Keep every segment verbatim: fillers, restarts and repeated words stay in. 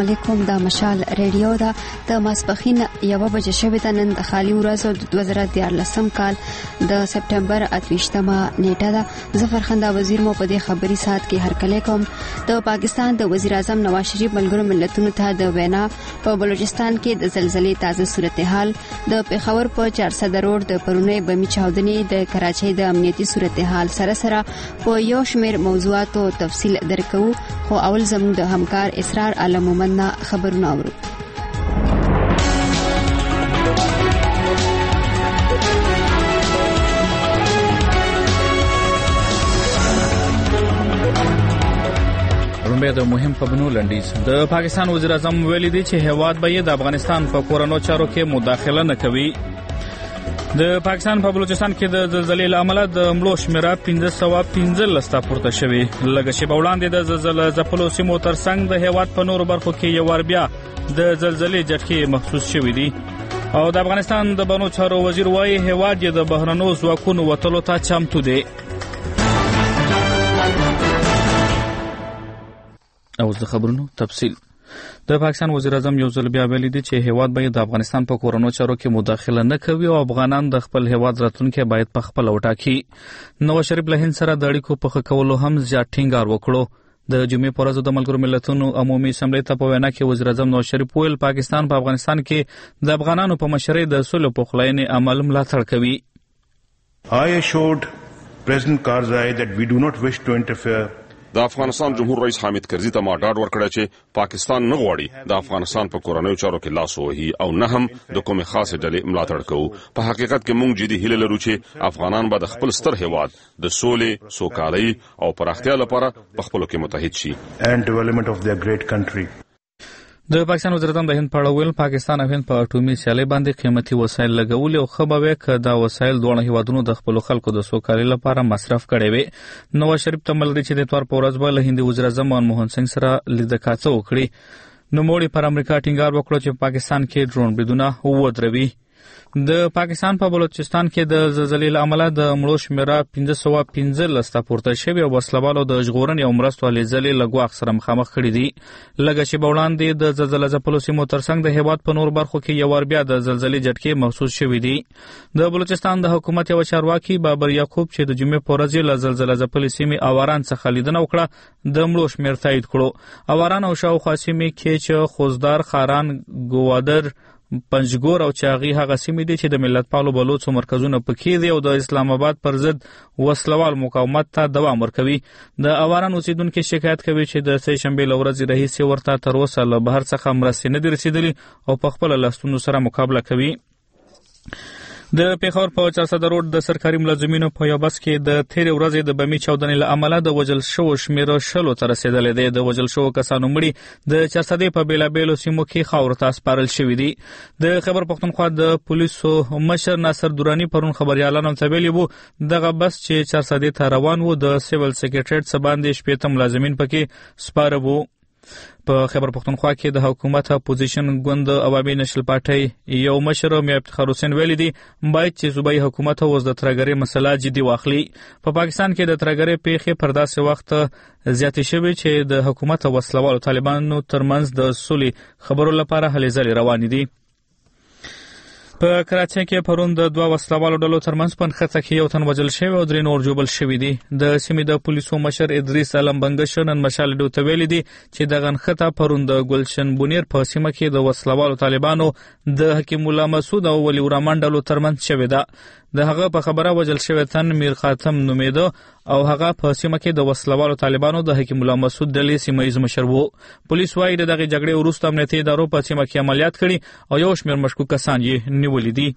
علیکم. د مشال ریډیو دا د ماسپخین یوه بجې شوې ده. نن د خالي ورځو د دوه زره دیارلسم کال د سپټمبر اتویشتمه نیټه ده. ظفر خندا وزیر مو په دې خبري ساعت کې هرکلی کوم. د پاکستان د وزیر اعظم نواز شریف ملګرو ملتونو ته د وینا په بلوچستان کې د زلزلې تازه صورتحال، د پیښور په چارسده روډ د پرونی بمي چاودنې، د کراچۍ د امنیتي صورتحال سره سره په یو شمېر موضوعاتو تفصیل درکو. خو اول زموږ د همکار اسرار عالم مومن خبرونه اورو. رومبه د مهم خبرونو لنډیز. د پاکستان وزیر اعظم ویلي دی چې هیواد به د افغانستان په کورونو چارو کې مداخله نه کوي. د پاکستان په بلوچستان کې د زلزلې له امله د مړو شمېره پنځه سوه پنځلس ته پورته شوې. لږه شېبه وړاندې د زلزلې ځپلو سیمو ترڅنګ د هیواد په نورو برخو کې یو وار بیا د زلزلې جټکې محسوس شوې دي. او د افغانستان د بانو چارو وزیر وایي هیواد یې د بهرنیو ځواکونو وتلو ته چمتو دی. اوس د خبرونو تفصیل. د پاکستان وزیر اعظم یو ځل بیا ویلي دی چې هیواد به د افغانستان په کورونو چارو کې مداخله نه کوي او افغانان د خپل هیواد راتلونکي باید په خپل وټاکي. نواز شریف له هند سره د اړیکو په ښه کولو هم زیات ټینګار وکړو. د جمعې په ورځ د ملګرو ملتونو عمومي اسمبلی ته په وینا کې وزیر اعظم نواز شریف ویل پاکستان په افغانستان کې د افغانانو په مشرۍ د سولې پخلاینې عمل ملاتړ کوي. I assured President Karzai that we do not wish to interfere. د افغانستان جمهور رئیس حامد کرزي ته ما ډاډ ورکړی چې پاکستان نه غواړي د افغانستان په کورنیو چارو کې لاس ووهي او نه هم د کومې خاصې ډلې ملاتړ کوو. په حقیقت کې موږ جدي هیله لرو چې افغانان به د خپل ستر هیواد د سولې، سوکالۍ او پراختیا لپاره په خپلو کې متحد شي. and development of their great country. د پاکستان وزیر اعظم د هند په اړه ویل پاکستان او هند په اټومي سیالۍ باندې قیمتي وسایل لګولي او ښه به وي که دا وسایل دواړه هیوادونو د خپلو خلکو د سوکالۍ لپاره مصرف کړی وي. نواز شریف ته ملګري چې د اتوار په ورځ به له هندي وزیر اعظم منموهن سنګ سره لیدکاته وکړي. نوموړي پر امریکا ټینګار وکړ چې پاکستان کې ډرون بریدونه ودروي. د پاکستان په بلوچستان کې د زلزلې له امله د مړو شمېره پنځه سوه پنځلس ته پورته شوې او وسلوالو د ژغورنې او مرستو هلې ځلې له ګواښ سره مخامخ کړي دي. لږه شېبه وړاندې د زلزله ځپلو سیمو ترڅنګ د هیواد په نورو برخو کې یو وار بیا د زلزلې جټکې محسوس شوي دي. د بلوچستان د حکومت یوه چارواکي بابر یعقوب چې د جمعې په ورځ له زلزله ځپلې سیمې اواران څخه لیدنه وکړه د مړو شمېر تایید کړو. اواران او شاوخوا سیمې کې خوزدار، خاران، ګوادر، پنجګور او چاغي هغه سیمې دي چې د ملت پالو بلوڅو مرکزونه پکې دي او د اسلام آباد پر ضد وسلوال مقاومت ته دوام ورکوي. د اواران اوسیدونکو شکایت کوي چې د سه شنبې له ورځې راهیسې ورته تر اوسه له بهر څخه مرستې نه دي رسیدلي او په خپله لستونو سره مقابله کوي. د پیښور په چارسده روډ د سرکاري ملازمینو په یو بس کې د تېرې ورځې د بمي چاودنې له امله د وژل شوو شمېره شلو ته رسېدلی دی. د وژل شوو کسانو مړي د چارسدې په بېلابېلو سیمو کې خاورو ته سپارل شوي دي. د خیبر پښتونخوا د پولیسو مشر ناصر دراني پرون خبریالانو ته ویلي وو دغه بس چې چارسدې ته روان و د سیول سکریټریټ څه باندې شپېته ملازمین پکې سپاره وو. په خیبر پښتونخوا کې د حکومت اپوزیشن ګوند عوامي نشل پارټۍ یو مشر میا افتخار حسین ویلي دی باید چې صوبایي حکومت اوس د ترهګرۍ مسله جدي واخلي. په پاکستان کې د ترهګرۍ پیښې پر داسې وخت زیاتې شوې چې د حکومت او وسلوالو طالبانو ترمنځ د سولې خبرو لپاره هلې ځلې روانې دي. په کراچۍ کې پرون د دوه وسلوالو ډلو ترمنځ په نښته کې یو تن وژل شوی او درې نور ژوبل شوي دي. د سیمې د پولیسو مشر ادریس علم بنګش نن مشال ډیو ته ویلي دي چې دغه نښته پرون د ګلشن بونیر په سیمه کې د وسلوالو طالبانو د حکیم الله مسعود او ولی الرحمن ډلو ترمنځ شوې ده. د هغه په خبره وژل شوی تن میر خاتم نومیده او هغه په سیمه کې د وسلوالو طالبانو د حکیم الله مسعود ډلې سیمه ییز مشر وو. پولیس وایي د دغې جګړې وروسته امنیتي ادارو په سیمه کې عملیات کړي او یو شمېر مشکوک کسان یې نیولي دي.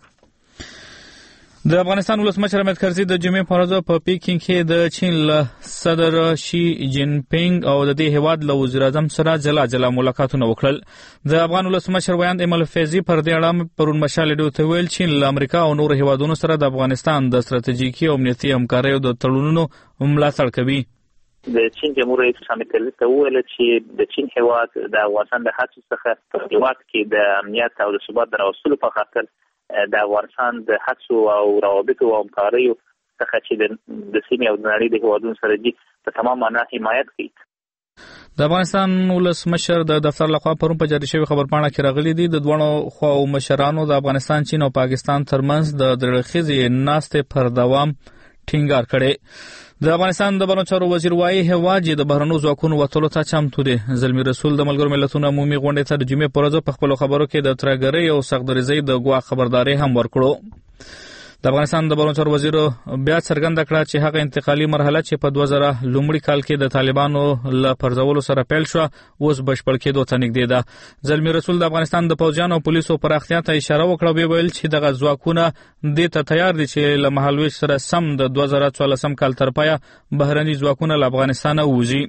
د افغانستان ولسمشر حامد کرزي د جمعې په ورځ په پیکینګ کې د چین له صدر شي جین پینګ او د دې هیواد له وزیر اعظم سره جلا جلا ملاقاتونه وکړل. د افغان ولسمشر ویاند ایمل فیضي پر دې اړه پرون مشال ډیو ته ویل چین له امریکا او نورو هیوادونو سره د افغانستان د ستراتیژیکي او امنیتي همکاریو د تړونونو ملاتړ کوي. د چین جمهور رئیس حامد کرزي ته وویل چې د چین هیواد د افغانستان د هڅو څخه په هیواد کې د امنیت او د ثبات د راوستلو په خاطر د افغانستان د هڅو او روابطو او همکاریو څخه چې د سیمې او د نړۍ د هیوادونو سره دي په تمام معنا حمایت کوي. د افغانستان ولسمشر د دفتر لخوا پرون په جاری شوی خبرپاڼه کې راغلي دي د دوه خواو مشرانو د افغانستان، چین او پاکستان ترمنځ د درغخیزې ناستې پر دوام ټینګار کړي. د افغانستان د بهرنیو چارو وزیر وايي هیواد د بهرنیو ځواکونو وتلو ته چمتو دی. زلمی رسول د ملګرو ملتونو عمومي غونډې ته د جمعې پر ورځ په خپلو خبرو کې د ترهګرۍ او سختدریزۍ د ګواښ خبرداری هم ورکړو. د افغانستان د بهرنیو چارو وزیر بیا څرګنده کړه چې هغه انتقالي مرحله چې په دوه زره لومړي کال کې د طالبانو له پرځولو سره پیل شو اوس بشپړ کېدو ته نږدې ده. زلمی رسول د افغانستان د پوځیانو او پولیسو پراختیا ته اشاره وکړه او ویل چې دغه ځواکونه دې ته تیار دي چې له مهالویش سره سم د دوه زره څوارلسم کال تر پایه بهرني ځواکونه له افغانستانه ووځي.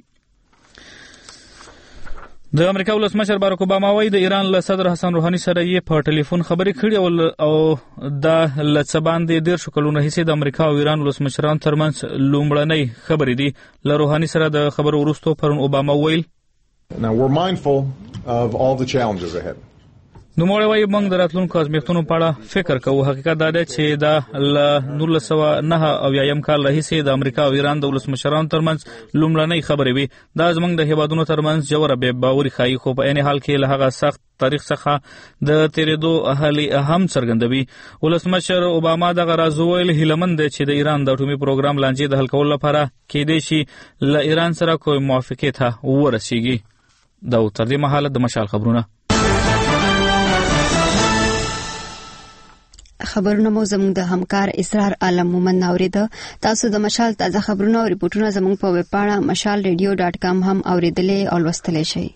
د امریکا ولسمشر باراک اوباما وايي د ایران له صدر حسن روحاني سره یې په ټلیفون خبرې کړې او دا له څه باندې ډېر کلونه هیڅ د امریکا او ایران ولسمشرانو ترمنځ لومړنۍ خبرې دي. له روحاني سره د خبرو وروسته پرون اوباما ویل Now we're mindful of all the challenges ahead. نو موږ وايي موږ د راتلونکو ازمېښتونو په اړه فکر کوو. حقیقت دا دی چې دا له نولس سوه نهه اویایم کال راهیسې د امریکا او ایران د ولسمشرانو ترمنځ لومړنۍ خبرې وي. دا زموږ د هیوادونو ترمنځ ژوره بې باوري ښایي، خو په عین حال کې له هغه سخت تاریخ څخه د تیریدو اهلي هم څرګندوي. ولسمشر اوباما دغه راز وویل هیلهمند دی چې د ایران د اټومي پروګرام لانجې د حل کولو لپاره کېدای شي له ایران سره کوم موافقې ته ورسیږي. دا تر دې مهاله د مشال خبرونه. خبرونه مو زموږ د همکار اسرار عالم مومن اوریده. تاسو د مشال تازه خبرونه او ریپورتونه زموږ په ویب پاڼه مشال ریډیو ډاټ کام هم اوریدلې او لوستلی شئ.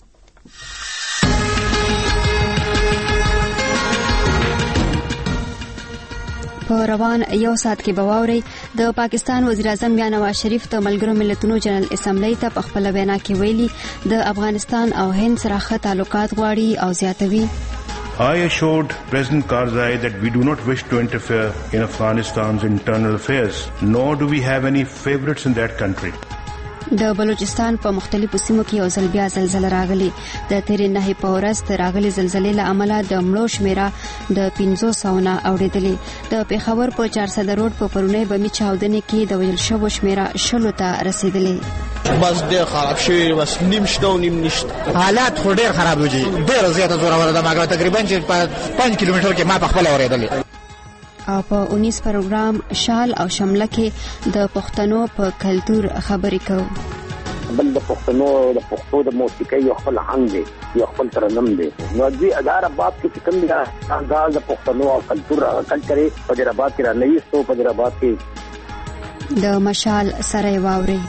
په روان یو ساعت کې به واورئ د پاکستان وزیر اعظم بیا نواز شریف د ملګرو ملتونو جنرال اسمبلی ته په خپله وینا کې ویلي د افغانستان او هند سره ښه تعلقات غواړي او زیاتوي. I assured President Karzai that we do not wish to interfere in Afghanistan's internal affairs, nor do we have any favorites in that country. د بلوچستان په مختلفو سیمو کې یو ځل بیا زلزله راغلي. د تیرې نهې په ورځ د راغلي زلزلې له امله د مړو شمیره د پنځو سوو نه اوړېدلې. د پېښور په چارسده روډ په پرونۍ بمي چاودنې کې د وژل شوو شمیره شلو ته رسېدلې. بس ډېر خراب شوي، بس نیم شته او نیم نشته. حالات خو ډېر خراب وي، ډېره زیاته زوروره ده. مګر تقریبا چې په پنځ کیلومتر کې ما په خپله اورېدلې. او په اونیس پروګرام شال او شمله کې د پښتنو په کلتور خبرې کوو. بل د پښتنو د پښتو د موسیقۍ یو خپل آهنګ دی، یو خپل ترنم دی. نو دوی ادار آباد کې چې کوم دی انداز د پښتنو او کلتور کلچر په دې آباد کې را نویستو په دې آباد کې د مشال سره واوري.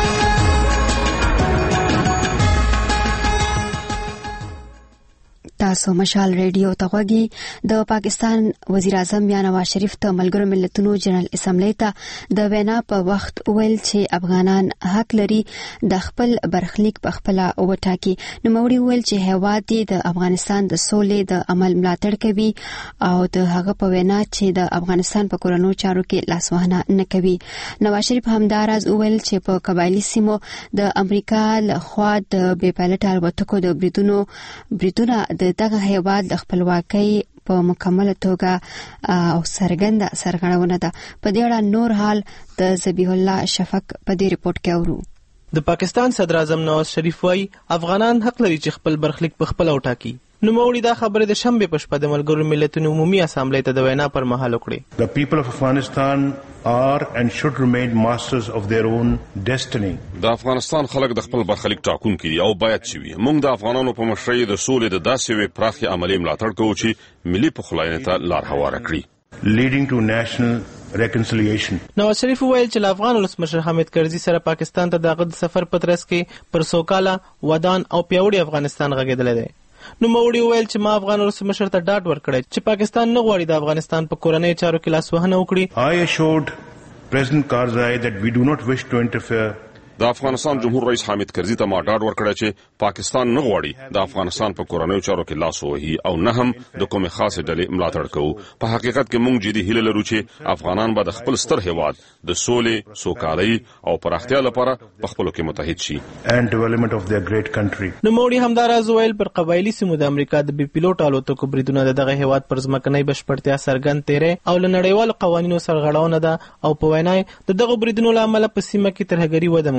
تاسو مشال ریډیو ته غوږی. د پاکستان وزیر اعظم بیا نواز شریف ته ملګرو ملتونو جنرال اسمبلی ته د وینا په وخت ویل چې افغانان حق لري د خپل برخلیک په خپل وټاکي. نو موري ویل چې هیواد دی د افغانستان د سولې د عمل ملاتړ کوي او د هغه په وینا چې د افغانستان په کورونو چارو کې لاسوهنه نه کوي. نواز شریف همداراز ویل چې په قبایلی سیمو د امریکا له خوا د بې پایلټ الوتکو د بریدونو بریدونه د دغه هیواد د خپلواکۍ په مکمله توګه او څرګنده سرغړونه ده. په دې اړه نور حال د ذبیح الله شفق په دې ریپورت کې اورو. د پاکستان صدر اعظم نواز شریف وايي افغانان حق لري چې خپل برخلیک په خپل وټاکي. نو موړي دا خبره د شنبه په شپه د ملګرو ملتونو عمومي اسامبلې ته د وینا پر مهال وکړي. The people of Afghanistan are and should remain masters of their own destiny. د افغانستان خلک د خپل برخلیک ټاکونکي دي او باید چې وي. موږ د افغانانو په مشرۍ د سولې د داسې وی پراخي عملي ملاتړ کوو چې ملي پخلاینې ته لار هواره کړي، leading to national reconciliation. نواز شریف ویل چې افغان ولسمشر حامد کرزي سره پاکستان ته د غد سفر په ترڅ کې پر سوکاله ودان او پیاوړي افغانستان غږیدل دي. نو موړي ویل چې ما افغان ولسمشر ته ډاډ ورکړی چې پاکستان نه غواړي د افغانستان په کورنۍ چارو کې لاسوهنه وکړي. I assured President Karzai that we do not wish to interfere. د افغانستان جمهور رئیس حامد کرزي ته ما ډاډ ورکړی چې پاکستان نه غواړي د افغانستان په کورنۍ چارو کې لاس ووهي او نه هم د کومې خاصې ډلې ملاتړ کوو. په حقیقت کې موږ جدي هیله لرو چې افغانان به د خپل ستر هیواد د سولې، سوکالۍ او پراختیا لپاره په خپلو کې متحد شي and development of their great country. نو موړي همداراز ویل پر قبایلی سیمو د امریکا د بي پیلوټ الوتکو بریدونه دغه هیواد پر ځمکنۍ بشپړتیا څرګند تیری او له نړیوالو قوانینو سرغړونه ده او په وینا د دغه بریدونو له امله په سیمه کې ترهګري وده مومي.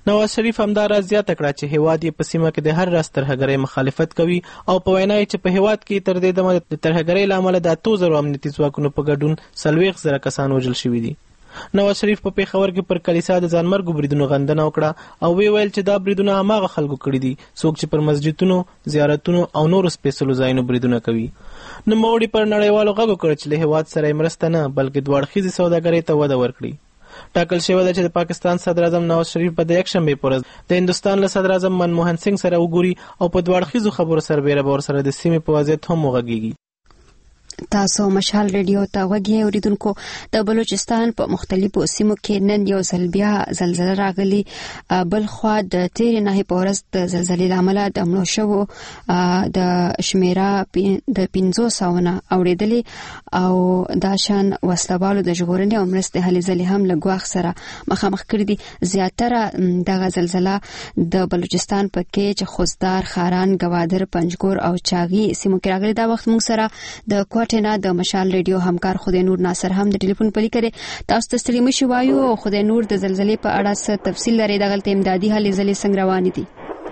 نواز شریف همدارا زیاته کړه چې هیواد یې په سیمه کې د هر راز ترهګرۍ مخالفت کوي او په وینا یې چې په هیواد کې تر دې دمه د ترهګرۍ له امله د اتو زرو امنیتي ځواکونو په ګډون څلوېښت زره کسان وژل شوي دي. نواز شریف په پیښور کې پر کلیسا د ځانمرګو بریدونو غندنه وکړه او وی ویل چې دا بریدونه هماغه خلکو کړي دي څوک چې پر مسجدونو، زیارتونو او نورو سپېڅلو ځایونو بریدونه کوي. نوموړي پر نړیوالو غږ وکړ چې له هیواد سره یې مرسته نه بلکې دوه اړخیزې سوداګرۍ ته وده ورکړي. ټاکل شوی ده چې د پاکستان صدر اعظم نواز شریف په د یکشنبې په ورځ د هندوستان له صدر اعظم منموهن سنګ سره وګوري او په دوه اړخیزو خبرو سربیره به ورسره د سیمې په وضعیت هم وغږیږي. تاسو مشال ریډیو ته وګورئ اوریدونکو. د بلوچستان په مختلفو سیمو کې نن یو ځل بیا زلزلہ راغلی. بل خوا د تیر نه په ورځ د زلزلې لامل د مړو شوو د شمیره د پنځو سوه نه اوریدلې او دا شان وسلوالو د ژغورنې او مرستې هلې ځلې هم له ګواښ سره مخامخ کړي دي. زیاتره دغه زلزلہ د بلوچستان په کې چې خوزدار، خاران، گوادر، پنجګور او چاغي سیمو کې راغلي. دا وخت موږ سره د کوټینا د مشال ریډیو همکار خدای نور ناصر هم د ټلیفون پلی کړي. تاسو ته ستړي مشي وایو او خدای نور د زلزلې په اړه څه تفصیل لري؟ دغه امدادي هلې ځلې څنګه روانې دي؟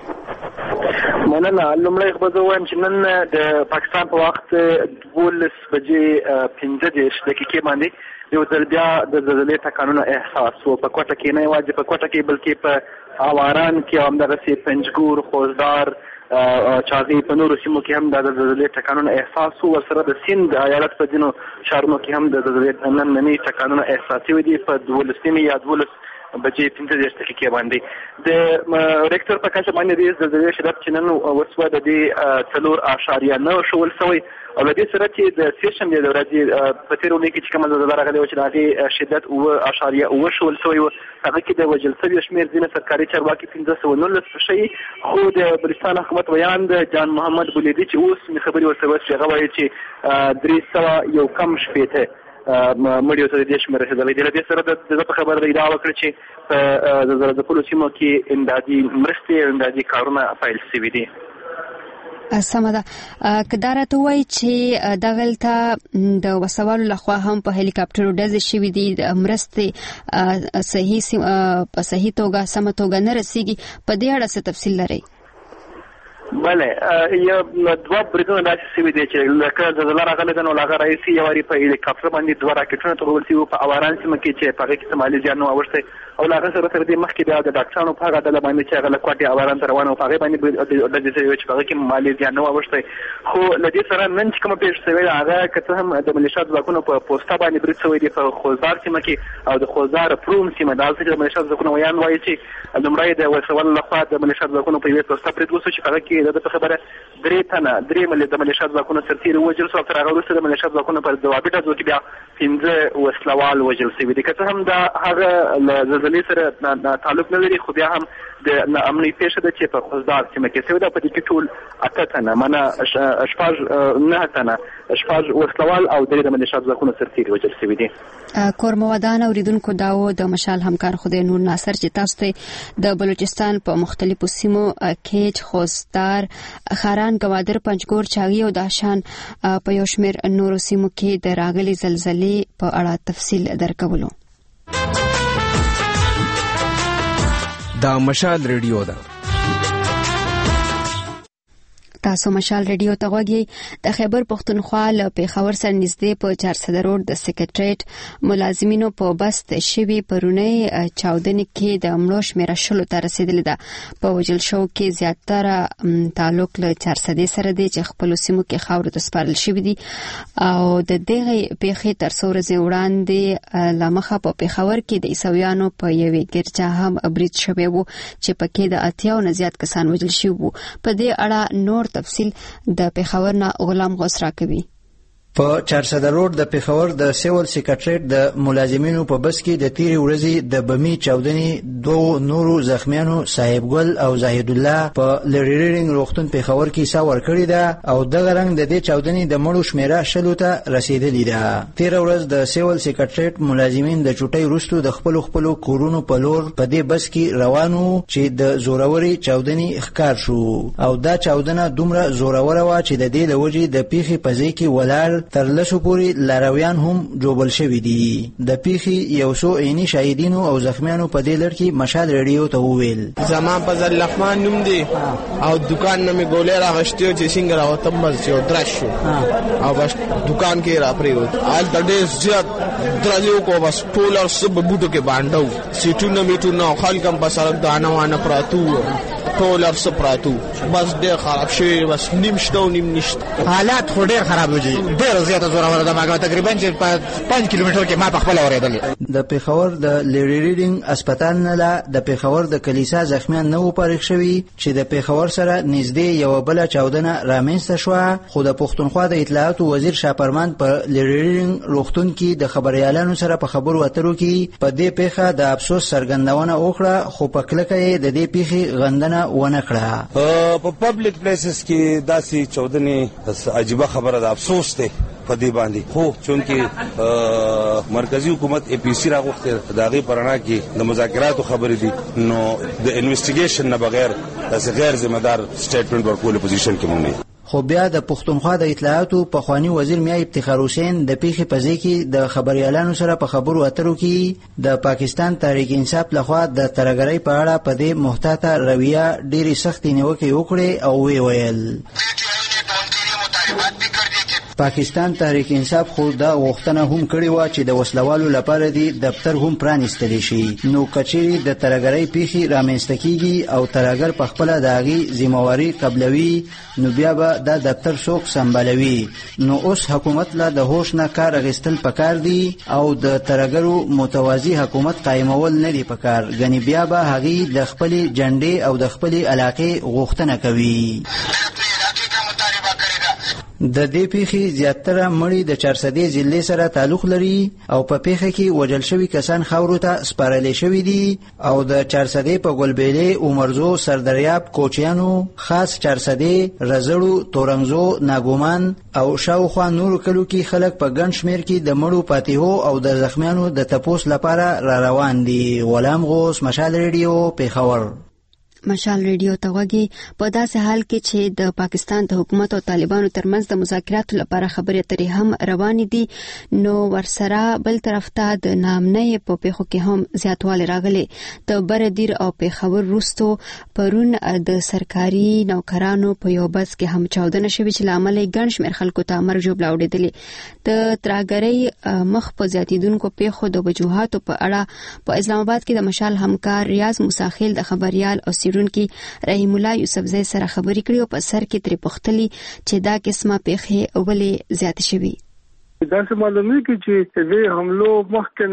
مننه. لومړی خو زه وایم چې نن د پاکستان په وخت دولس بجې پنځه دېرش دقیقې باندې یو ځل بیا د زلزلې ټکانونه احساس و. په کوټه کې نه یوازې په کوټه کې بلکې په اواران کې هم همدغسې پنجګور، خوزدار، چاغي په نورو سیمو کې هم د زلزلې ټکانونه احساس وو. ورسره د سیند ایالت په ځینو ښارونو کې هم د زلزلې ننني ټکانونه احساس شوي دي په دولس نیمې یا دولس بجې پنځه دېرش دقیقې باندې. د ریکټر په کچه باندې د زلزلې شدت چې نن وسوه د دې څلور اعشاریه نه ښول شوی او له دې سره چې د سې شنبې د ورځې په تېره اونۍ کې چې کومه زلزله راغلې وه چې د هغې شدت اوه اعشاریه اوه ښول شوی و. هغه کې د وژل شویو شمېر ځینې سرکاري چارواکي پنځه سوه نولس ښیي، خو د بلوچستان حکومت ویان د جان محمد بولیدي چې اوس مې خبرې ورسره وشوې هغه وایي چې درې سوه یو کم شپېته مړیو ته د دې شمېر رسېدلی دی. له دې سره د زه په خبره د ادعا وکړه چې په زلزله ځپلو سیمو کې امدادي مرستې امدادي کارونه پیل شوي دي. سمه ده. که دا راته وایي چې دغلته د وسوالو لخوا هم په هلیکاپټرو ډزې شوي دي، د مرستې صحیح په صحیح توګه سمه توګه نه رسیږي، په دې اړه څه تفصیل لرئ؟ بله، یو دوه بریدونه داسې شوي دي چې لکه زلزله راغلې ده نو له هغه راهیسې یو وارې په هلیکاپټر باندې دوه راکټونه توغول شوي وو په اواران سیمه کې چې په هغې کې څه مالي زیان نه و اوښتی او له هغه سره تر دې مخکې بیا د ډاکټرانو په هغه ډله باندې چې هغه له کوټې اواران ته روانه وه په هغې باندې ډزې شوې وې چې په هغې کې مالي زیان نه و اوښتی. خو له دې سره نن چې کومه پېښه شوې ده هغه که څه هم د ملیشا ځواکونو په پوسته باندې برید شوی دی په خوزدار سیمه کې او د خوزدار پروم سیمه دا چې د ملیشا ځواکونو ویان وایي چې لومړی د وسوالو لخوا د ملیشا ځواکونو په یوې پوسته برید وشو چې په هغه کې د ده په خبره درې تنه درې د ملیشا ځواکونو سرتېري ووژل شو او تر هغه وروسته د ملیشا ځواکونو په ځوابي ډزو کې بیا پنځه وسلوال وژل شوي دي. که څه هم دا هغه له زلزلې سره تعلق نه لري خو بیا هم د ناامنۍ پېښه ده چې په خوزدار سیمه کې شوې ده. په دې کې ټول اته تنه منه شپږ نه تنه شپږ وسلوال او درې د ملیشا ځواکونو سرتېري وژل شوي دي. کورموادان اوریدونکو دا و د مشال همکار خدای نور ناصر چې تاسو ته د بلوچستان په مختلفو سیمو کې خوزدار، خاران، گوادر، پنجګور، چاغي او داشان په یو شمېر نورو سیمو کې د راغلي زلزلې په اړه تفصیل درکولو. دا مشال ریډیو ده. تاسو مشال ریډیو ته غوږی. د خیبر پښتونخوا له پیښور سره نږدې په چارسده روډ د سکریټریټ ملازمینو په بس شوي پرونی چاودنې کې د مړو شمېره شلو ته رسیدلې ده. په وژل شوو کې زیاتره تعلق له چارسدې سره دی چې خپلو سیمو کې خاورو ته سپارل شوي دي او د دغې پیښې تر څو ورځې وړاندې له مخه په پیښور کې د عیسویانو په یوې ګرجا هم برید شوی و چې پکې د اتیاو نه زیات کسان وژل شوي وو. په دې اړه نور تفصیل د پیښور نه غلام غوث راکوي. په چارسده روډ د پیښور د سیول سکریټریټ د ملازمینو په بس کې د تیرې ورځې د بمي چاودنې دوه نورو زخمیانو صاحب ګل او زاهد الله په لری ریډینګ روغتون پیښور کې سا ورکړی ده او دغه رنګ د دې چاودنې د مړو شمیره شلو ته رسیدلې ده. تیره ورځ د سیول سکریټریټ ملازمین د چوټۍ وروسته د خپل خپل کورونو په لور په دې بس کې روانو چې د زوروري چاودنې ښکار شو او دا چاودنه دومره زوروره وه چې د دې له وجې د پیښې په ځای کې ولاړ تر لسو پورې لارویان هم جوړل شوي دي. د پیښې یو څو عیني شاهدینو او زخمیانو په دې لړ کې مشال ریډیو ته وویل زمان په ځل لخمان نوم دی او دکان نه مې ګولې راغشتي چې څنګه راوتم بس یو درش شو او بس دکان کې را پریوت آل د ډېر زیات درځو کو بس ټول سب بوټو کې باندې سیټونه میټونه خلکم په سړک دانه وانه پراتو ټول ارس پراتو بس ډېر خراب شوی بس نیم شته او نیم نشته حالات خو ډېر خراب دي ډېر زیات زوره ده ما تقریبا چې په پنځه کیلومتر کې ما په خپل اوریدل. د پیښور د لیډي ریډینګ هسپتال نه لا د پیښور د کلیسا زخمیان نه و پارښ شوی چې د پیښور سره نږدې یو بل چاودنه رامنځته شوه خو د پښتونخوا د اطلاعاتو وزیر شاپرمان په لیډي ریډینګ روغتون کې د خبريالانو سره په خبرو اترو کې په دې پیښه د افسوس څرګندونه وکړه خو په کلکه یې د دې پیښې غندنه ونه کړه. په پبلک پلیسز کې داسې چودنې عجیبه خبره ده افسوس دی په دې باندې خو چونکه مرکزی حکومت ای پی سی راغوښته د هغې په رڼا کې د مذاکراتو خبرې دي نو د انویسټیګیشن نه بغیر داسې غیر ذمه دار سټیټمنټ ورکولو پوزیشن کې مونږ نه. خو بیا د پښتونخوا د اطلاعاتو پخوانی وزیر میا افتخار حسین د پیښې په ځای کې د خبريالانو سره په خبرو اترو کې د پاکستان تحریک انصاف لخوا د ترګرۍ په اړه په دې محتاطه رویه ډېری سختې نیوکې وکړې او وی ویل پاکستان تحریک انصاف خو دا غوښتنه هم کړې و چې د وسلوالو لپاره دی دفتر هم پرانیستلی شي نو کچېرې د ترګرۍ پیښې رامنځته کیږي او ترګر په خپل د هغې ذمہواري قبلوي نو بیا به دا دفتر څوک سمبالوي نو اوس حکومت لا د هوش نه کار اخیستل پکار دی او د ترګرو متوازی حکومت قائمول نه دی پکار غني بیا به هغې د خپل جنډې او د خپل علاقې غوښتنه کوي. د دې پیښې زیاتره مړي د چارسدې ضلع سره تعلق لري او په پیښه کې وژل شوي کسان خاورو ته سپارل شوي دي او د چارسدې په ګلبېلې عمرزو سردریاب کوچیانو خاص چارسدې رزړو تورنګزو ناګومان او شاوخوا نورو کلو کې خلک په ګڼ شمېر کې د مړو پاتېهو او د زخمیانو د تپوس لپاره را روان دي. غلام غوث مشال ریډیو پیښور. مشال ریډیو ته وګي په داسې حال کې چې د پاکستان د حکومت او طالبانو ترمنځ د مذاکراتو لپاره خبرې اترې هم روانې دي نو ورسره بل طرف ته د نامنۍ په پیښو کې هم زیاتوالی راغلی. د بردیر او پیښور وروستو پرون د سرکاري نوکرانو په یو بس کې هم چاودنه شوې چې له امله یې ګڼ شمېر خلکو ته مرګ ژوبله اوړېدلې. د ترهګرۍ مخ په زیاتېدونکو پیښو د وجوهاتو په اړه په اسلام آباد کې د مشال همکار ریاض موساخیل د خبريال او کې رحیم الله یوسفزی سره خبرې کړې او په سر کې ترې پوښتلي چې دا قسمه پیښې ولې زیاتې شوي. دا څه معلومه کی چې دې حملو مخکې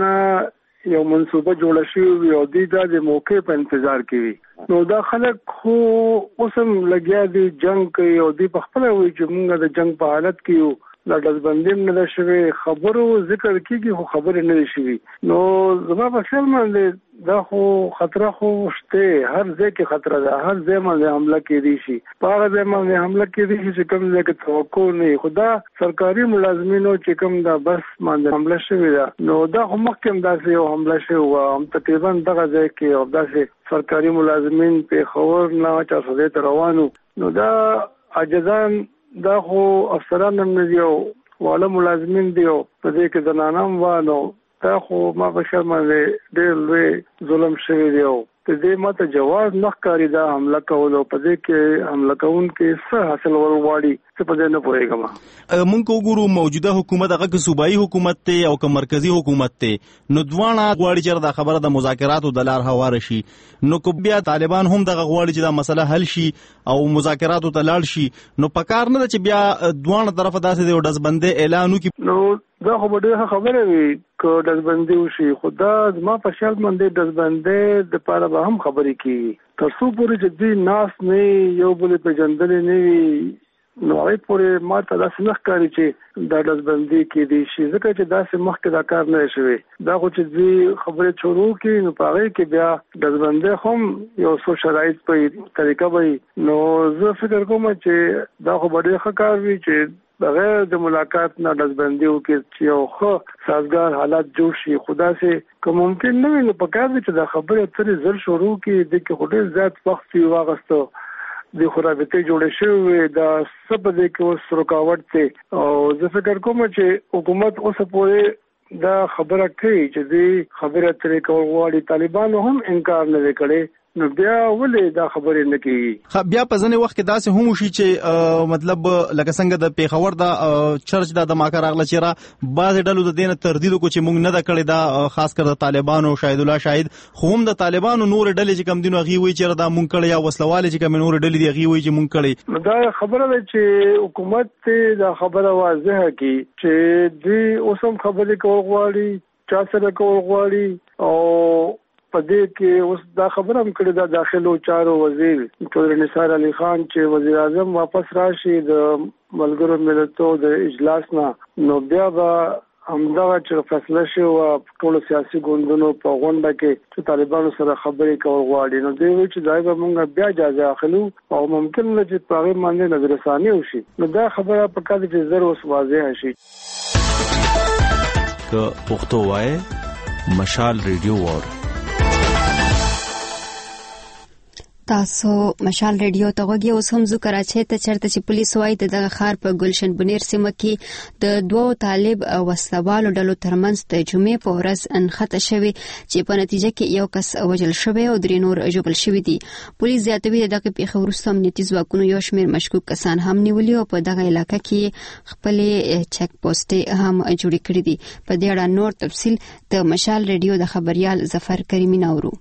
نه یو منصوبه جوړه شوې او د دې موقع په انتظار کې وي نو دا خلک خو اوسم لګیا دي جنگ کوي او دې په خپل وایي چې موږ د جنگ په حالت کې یو دا دزبندیم نه شوي خبرو ذکر کیږي خو خبرې نه شوي نو زما په خیال باندې دا خو خطر خو شته هر ځای کې خطر ده هر ځای باندې حمله کېدی شي په هغه ځای باندې حمله کېدی شي چې کوم ځای کې توقع نه خدا سرکاري ملازمینو چې کوم دا بس باندې حمله شوې ده نو دا خو مخکې داسې یو حمله شوې وه هم تقریبا دغه ځای کې او داسې سرکاري ملازمین پیښور نه چارسدې ته روانو نو دا عاجزان دا خو افسران هم نه دي او والا ملازمین دي او په دې کې زنانه هم وانه دا خو ما په شر باندې ډېر لوی ظلم شوی دی او په دې ماته جواز نه ښکاري دا حمله کول او په دې کې حمله کوونکي څه حاصل ورغواړي څه په دې نه پوهېږم. مونږ وګورو موجوده حکومت هغه که صوبایي حکومت دی او که مرکزی حکومت دی نو دواړه غواړي چې دا خبره د مذاکراتو د لار هواره شي نو که بیا طالبان هم دغه غواړي چې دا مسله حل شي او مذاکراتو ته لاړ شي نو پکار نه ده چې بیا دواړه طرفه داسې د ډزبندۍ اعلان وکړي. نو دا خو به ډېره خبره وي که ډزبندي وشي خو دا زما په خیال باندې ډزبندۍ دپاره به هم خبرې کېږي تر څو پورې چې دوی ناست نه وي یو بل یې پېژندلې نه وي نو هغې پورې ما ته داسې نه ښکاري چې دا ډزبندي کېدی شي ځکه چې داسې مخکې دا کار نه شوی دا خو چې دوی خبرې شروع کړي نو په هغې کې بیا ډزبندۍ هم یو څو شرایط په طریقه به نو زه فکر کوم چې دا خو به ډېر ښه کار وي چې بغیر د ملاقات نه ډزبندي وکړي چې یو ښه سازګار حالات جوړ شي خو داسې که ممکن نه وي نو پکار دی چې دا خبرې اترې زر شروع کړي دې کې خو ډېر زیات وخت یې واخیسته د خرابتي جوړې شوې دا سب د کې اوس رکاوټ ته او زه فکر کوم چې حکومت اوس پورې دا خبره کوي چې د خبره ترې کول غواړي طالبانو هم انکار نه کړي نو بیا ولې دا خبرې نه کوي بیا په ځنې وخت کې داسې هم وشي چې مطلب لکه څنګه د پیښور د چرچ د دماکه راغله چې را بعضې ډلو د دې نه تردید وکړو چې موږ نه ده کړې دا خاص کر د طالبانو شاهد الله شاهد خو هم د طالبانو نورې ډلې چې کم دي نو هغې وایي چې دا موږ کړی یا وسلوالې چې کمې نورې ډلې دي هغې وایي چې موږ کړی دا خبره ده چې حکومت دا خبره واضحه کړي چې دوی اوس هم خبرې کول غواړي چا سره کول غواړي او پدې کې اوس دا خبره هم کړې ده داخلو چارو وزیر چودھری نثار علي خان چې وزیر اعظم واپس راشي د ملګرو ملتونو د اجلاس نه نو بیا به همدغه چې فیصله شي او ټول سیاسي ګوندونو په غونډه کې چې طالبانو سره خبرې کول غواړي نو دوی وایي چې دا به موږ بیا اجازه اخلو او ممکن نه چې په هغه باندې نظرثاني وشي نو دا خبره په کار چې زر اوس واضح شي که پښتو وای مشال ریډیو وور تاسو مشال ریډیو ته غوږی اوس هم زو کراچۍ ته چرته چې پولیس وایي د دغه ښار په ګلشن بنیر سیمه کې د دوو طالب وسلوالو ډلو ترمنځ د جمعې په ورځ انخته شوی چې په نتیجه کې یو کس وژل شوی او درې نور ژوبل شوي دي. پولیس زیاتوي د دغه پیښې وروسته امنیتي ځواکونو یو شمېر مشکوک کسان هم نیولي او په دغه علاقه کې خپلې چک پوسټې هم جوړې کړې دي. په دې اړه نور تفصیل د مشال ریډیو د خبريال ظفر کریمي ناورو.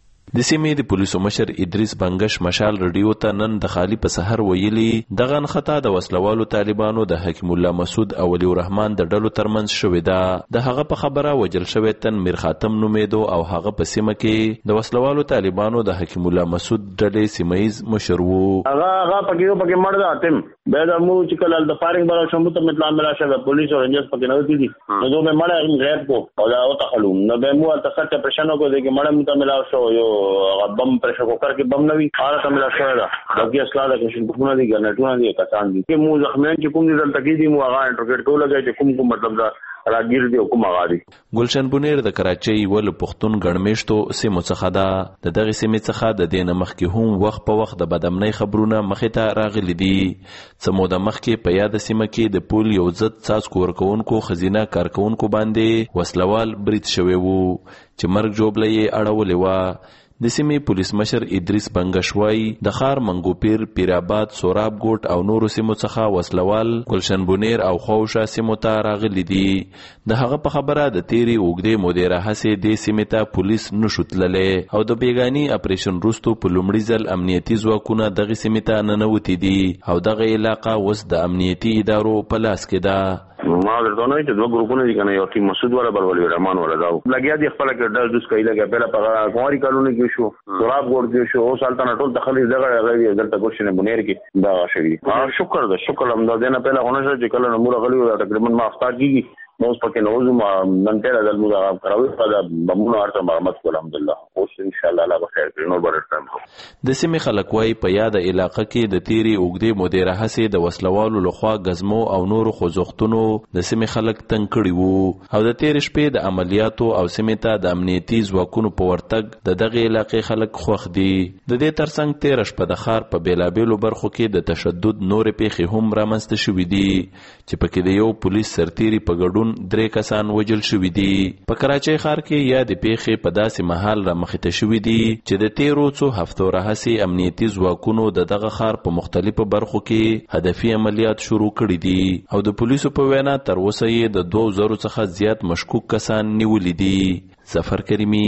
د سیمې د پولیسو مشر ادریس بنگش مشال رادیو ته نن د خالی په سحر ویلي دغه انخطا د وسلوالو طالبانو د حکیم الله مسعود او ولی الرحمن د ډلو ترمنځ شوې ده. د هغه په خبره وجل شوی تن میر خاتم نومېدو او هغه په سیمه کې د وسلوالو طالبانو د حکیم الله مسعود ډلې سیمایز مشر وو. هغه هغه پکې پکې مړ ده تم به د مو چې کله د فارنګ برا شمو ته مطلب ملا شوه پولیس او رنجرز پکې نه دي نو دوی مړ غیر کو او دا او تخلو نو به مو تاسو ته پرشانو کو دي کې مړ مو ته ملا شو یو بم پرشر کوکر کې بم نوي حالت ملا شوه دا دغه اصلاح د کوم کومه دي ګنټونه دي کسان دي چې مو زخمیان چې کوم دي دلته کې دي مو هغه انټرګیټ کوله چې کوم کوم مطلب دا راګیر دی کوم غاري. ګلشن بنیر د کراچۍ ول پښتون ګڼمېشتو سیمو څخه ده. د دغه سیمې څخه د دین مخکې هم وخت په وخت د بدامنۍ خبرونه مخې ته راغلي دي. سمو د مخکې په یاد سیمه کې د پول یو ضد څاڅکو ورکوونکو خزینه کارکونکو باندې وسلوال برید شوی وو چې مرګ جوړلې یې اړولې و. د سیمې پولیس مشر ادریس بنگشوای د خار منګوپیر پیرآباد سوراب ګوټ او نورو سیمو څخه وسلوال ګلشن بنیر او خوشا سیمو ته راغلي دي. د هغه په خبره د تیری اوګدې مدیره هڅې د سیمې ته پولیس نشوتللې او د بیگانی اپریشن روستو په لومړي ځل امنیتي ځواکونه دغه سیمې ته ننوتي دي او دغه علاقه اوس د امنیتي ادارو په لاس کې ده. ما درته نو چې دوه ګروپونه دي کنه یو ټیم مسعود والا بل ولی رحمان والا دا لګیا دي خپل کې ډز دوس کوي لګیا पहिला په کواري کالونی کې شو سوراب ګور کې شو او سلطنت ټول دخلي دغه غوي دلته ګورشنه بنیر کې دا شوی. ها شکر ده شکر الحمد لله पहिला هونه چې کله نمبر غلي او تقریبا ما افطار کیږي نو پکې نوزو ما نن ته د موږ غاب کراوي په بمونو ارته مرمت کول الحمدلله اوس ان شاء الله الله بخیر کړي نو برټم. د سیمې خلک وايي په یاد علاقه کې د تیری اوګدې مدیره هڅې د وسلوالو لخوا غزمو او نورو خوځښتونو د سیمې خلک تنګ کړي وو او د تیر شپې د عملیاتو او سیمې ته د امنیتي ځواکونو په ورتګ د دغه علاقې خلک خوښ دي. د دې ترڅنګ تیر شپه د ښار په بیلابیلو برخو کې د تشدد نورې پیښې هم رامنځته شوې دي چې پکې د یو پولیس سرتیري په ګډون درې کسان وجل شوي دي. په کراچۍ ښار کې یا د پیښې په داسې مهال را مخته شوي دي چې د تیرو څو هفتو راهیسې امنیتي ځواکونو د دغه ښار په مختلفو برخو کې هدفي عملیات شروع کړي دي او د پولیسو په وینا تر اوسه یې د دوه زرو څخه زیات مشکوک کسان نیولي دي. ظفر کریمي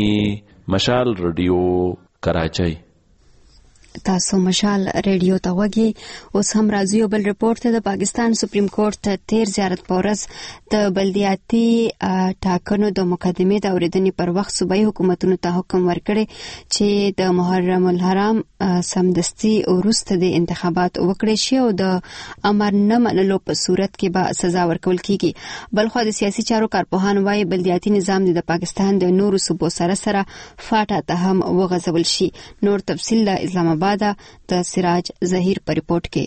مشال رادیو کراچۍ. تاسو مشال ریډیو ته وګورئ. اوس هم راځي یو بل رپورت ته. د پاکستان سپریم کورټ ته تیر زیارت پورز د بلدیاتي ټاکنو د مقدمې د اوریدنې پر وخت صوبایي حکومتونو ته حکم ورکړي چې د محرم الحرام سمدستي وروسته د انتخابات وکړي شي او د امر نه منلو په صورت کې به سزا ورکول کیږي. بلخو د سیاسي چارو کارپوهان وايي بلدیاتي نظام د پاکستان د نورو صوبو سره سره فاټا ته هم وغځول شي. نور تفصیل د اسلام آباد د سراج ظهیر پر رپورت کې.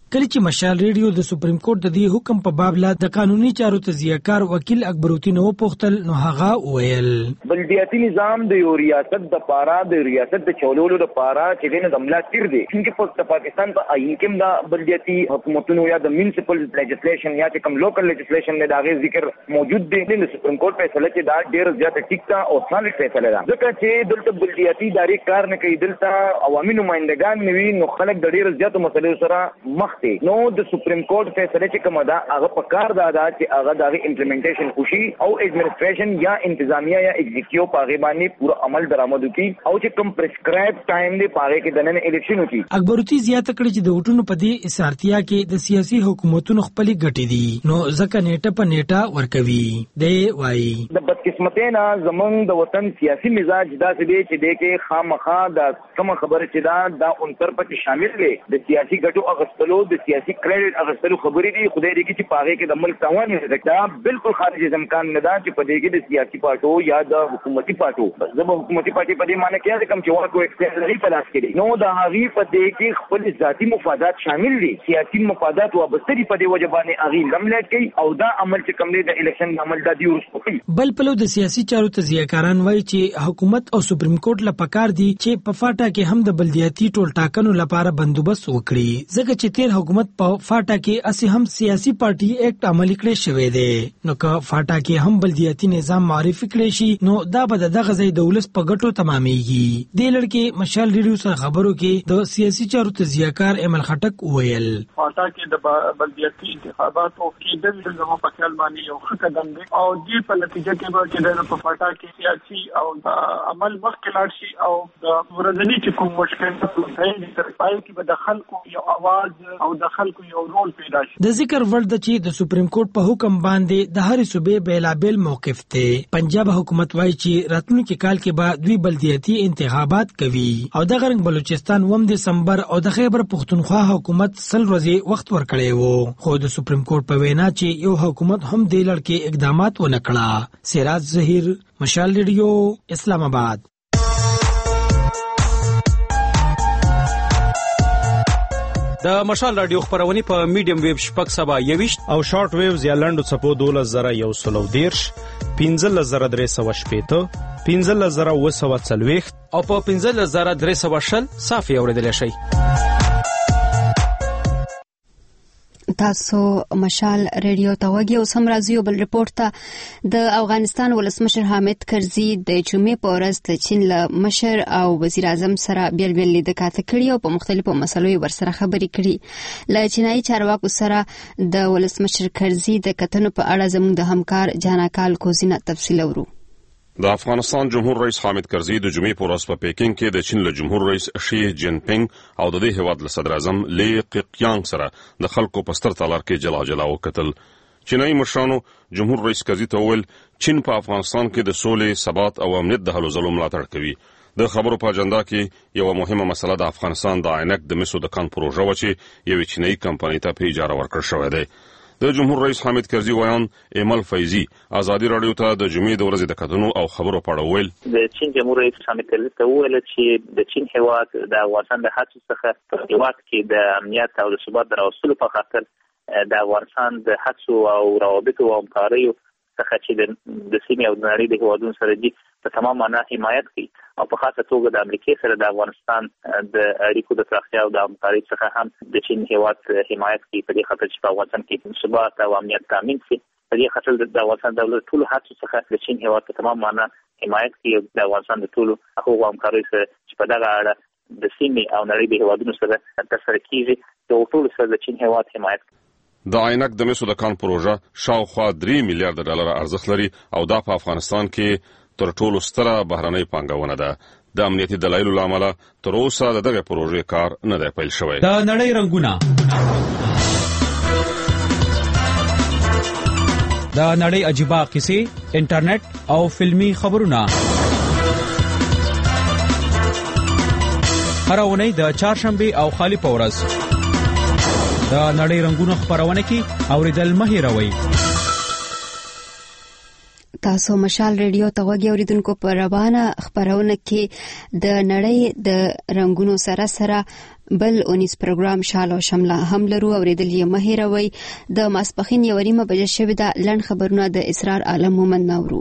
کله چې مشال ریډیو د سپریم کورټ د دې حکم په باب لا د قانوني چارو تجزیه‌کار وکیل اکبرالدین وپوښتل نو هغه وویل بلدیاتي نظام د یو ریاست د پاره د ریاست د چولولو د پاره چې دینه د عملا تیر دي چې په پاکستان په آئین کې د بلدیاتي حکومتونو یا د میونسپل لیجسلیشن یا چې کوم لوکل لیجسلیشن نه داغه ذکر موجود دی د سپریم کورټ فیصله چې دا ډیر زیات ټیک تا او سالټ فیصله ده ځکه چې دلته بلدیاتي ادارې کار نه کوي دلته عوامي نمائندگان نوي نو خلک د ډیر زیات مسلې سره مخ نو د سپریم کورټ فیصله چې کومه ده هغه په کار ده چې هغه د امپلیمنټیشن وشي او ایڈمنسټریشن یا انتظامیه یا ایگزیکټیو په غیبانی پورا عمل درآمد وکړي او چې کوم پرسکرایب ټایم دی پاره کې د نن الیکشن وکړي. اکبرالدین زیاته کړی چې د وټونو په دې اسارتیا کې د سیاسي حکومتونو خپل ګټې دي نو ځکه نیټه په نیټه ورکوي دی وایي د بدقسمتۍ نه زمونږ د وطن سیاسي مزاج داسې دی چې د کې خامخا د کوم خبره چې دا د اونتر پکې شامل دی د سیاسي ګټو اغستلو د سیاسي کریډټ اغستلو خبرې دي خدای دې کې چې پاره کې د ملک تاوان نه دا بالکل خارج امکان نه ده چې په دې کې د سیاسي پارټو یا د حکومتي پارټو زموږ حکومتي پارټي په دې معنی کې کوم چې ورکو ایکسپلینری په لاس کې دي نو دا هغه په دې کې خپل ذاتي مفادات شامل دي سیاسي مفادات وابستري په دې وجه باندې هغه لملټ کوي او دا عمل چې کوم دی د الیکشن عمل د دی ورسته کوي. بل پلو د سیاسي چارو تجزیه‌کاران وایي چې حکومت او سپریم کورټ له پکار دي چې په فاټا کې هم د بلدیاتي ټول ټاکنو لپاره بندوبست وکړي ځکه چې تیر حکومت په فاټا کې اسی هم سیاسي پارټي ایکټ عملي کړی شوی دی نو که فاټا کې هم بلدیاتي نظام معرفي کړی شي نو دا به دغه ځای د ولس په ګټو تمامېږي. د لړکې مشال ریډیو سره خبرو کې د سیاسي چارو تجزیه‌کار ایمل خټک وویل فاټا کې د بلدیاتي انتخاباتو کې د زموږ په خیال باندې یو ښه قدم دی او دې په نتیجه کې به چې د فاټا کې سیاسي او د عمل مخکې لاړ شي او د ورځني چې کوم مشکل دی تر پای کې به د خلکو یو आवाज او د خلکو یو رول پیدا شي. د ذکر ورد چې د سپریم کورټ په حکم باندې د هر صوبې بیلابل موقف ته پنجاب حکومت وایي چې راتلونکي کال کې به دوی بلدیاتي انتخابات کوي او د غرنګ بلوچستان وم دسمبر او د خیبر پختونخوا حکومت سل ورځې وخت ورکړی وو خو د سپریم کورټ په وینا چې یو حکومت هم د لړکې اقدامات ونه کړه. سراج ظهیر مشال ریډیو اسلام آباد. د مشال رادیو خبرونه په میډیم ویو شپږ سبا یويشت او شارټ ویوز یا لنډو څپو دولس زره یو سلو دیرش پنځه زره درې سوه شپېته پنځه زره اوه سوه څلوېښت او په پنځه زره درې سوه شل صافي اورېدلی شئ. تاسو مشال ریډیو ته وګورئ. اوس هم راځو بل ریپورت ته. د افغانستان ولسمشر حامد کرزي د جمعې په ورځ د چین له مشر او وزیر اعظم سره بیل بیل لیدکاته کړي او په مختلفو مسلو یې ورسره خبرې کړي. له چینایي چارواکو سره د ولسمشر کرزي د کتنو په اړه زموږ د همکار جانکال کوزینه تفصیل اورو. د افغانستان جمهور رئیس حامد کرزي د جمعې په ورځ په پیکینګ کې د چین له جمهور رئیس شي جین پینګ او د دې هیواد له صدر اعظم لی قیقیانګ سره د خلکو په ستر تالار کې جلا جلا وکتل. چینایي مشرانو جمهور رئیس کرزي ته وویل چین په افغانستان کې د سولې، ثبات او امنیت د هلو ځلو ملاتړ کوي. د خبرو په اجنډا کې یو مهمه مسله د افغانستان د عینک د مسو د کان پروژه و چې یوې چینایي کمپنۍ ته په اجاره ورکړل شوې ده. د جمهور رئیس حامد کرزي ویان ایمل فیضی ازادي رادیو ته د جمعې د ورځې د کتنو او خبرو په اړه ویل د چین جمهور رئیس حامد کرزي ته ویل چې د چین هیواد د افغانستان د هڅو څخه په هیواد کې د امنیت او د ثبات راوستلو په خاطر د افغانستان د هڅو او روابطو او همکاریو څخه چې د سیمې او د نړۍ د هیوادونو سره دي په تمام معنا حمایت کوي او په خاصه توګه د امریکا سره د افغانستان د اړیکو د پراختیا او د همکارۍ څخه هم د چین هیواد حمایت کوي په دې خاطر چې په افغانستان کې ثبات او امنیت تامین شي. په دې خاطر د افغانستان دولت ټول هڅو څخه د چین هیواد په تمام معنا حمایت کوي د افغانستان د ټول حقوق او همکارۍ سره چې په دغه اړه د سیمې او نړۍ د هیوادونو سره ترسره کیږي د ټول سره د چین هیواد حمایت کوي. د عینک د مسو د کان پروژه شاوخوا درې میلیارډ ډالر ارزښت لري او دا په افغانستان کې تر ټولو ستره بهرنۍ پانګونه ده. د امنیتي دلایلو له امله تر اوسه د دغه پروژې کار نه دی پیل شوی. د نړۍ رنګونه، د نړۍ عجیبه قصې، انټرنیټ او فلمی خبرونه هر اونۍ د چهارشنبه او خالی په ورځ د نړۍ رنګونه خبرونه کې اوریدل مه هېروئ. تاسو مشال ریډیو ته وګورئ اوریدونکو په روانه خبرونه کې د نړۍ د رنگونو سره سره بل اونیس پروګرام شال او شمله هم لرو اوریدل یې مهیروي د ماسپخین یو نیمه بجې شوې ده لن خبرونه د اسرار عالم مومن نورو.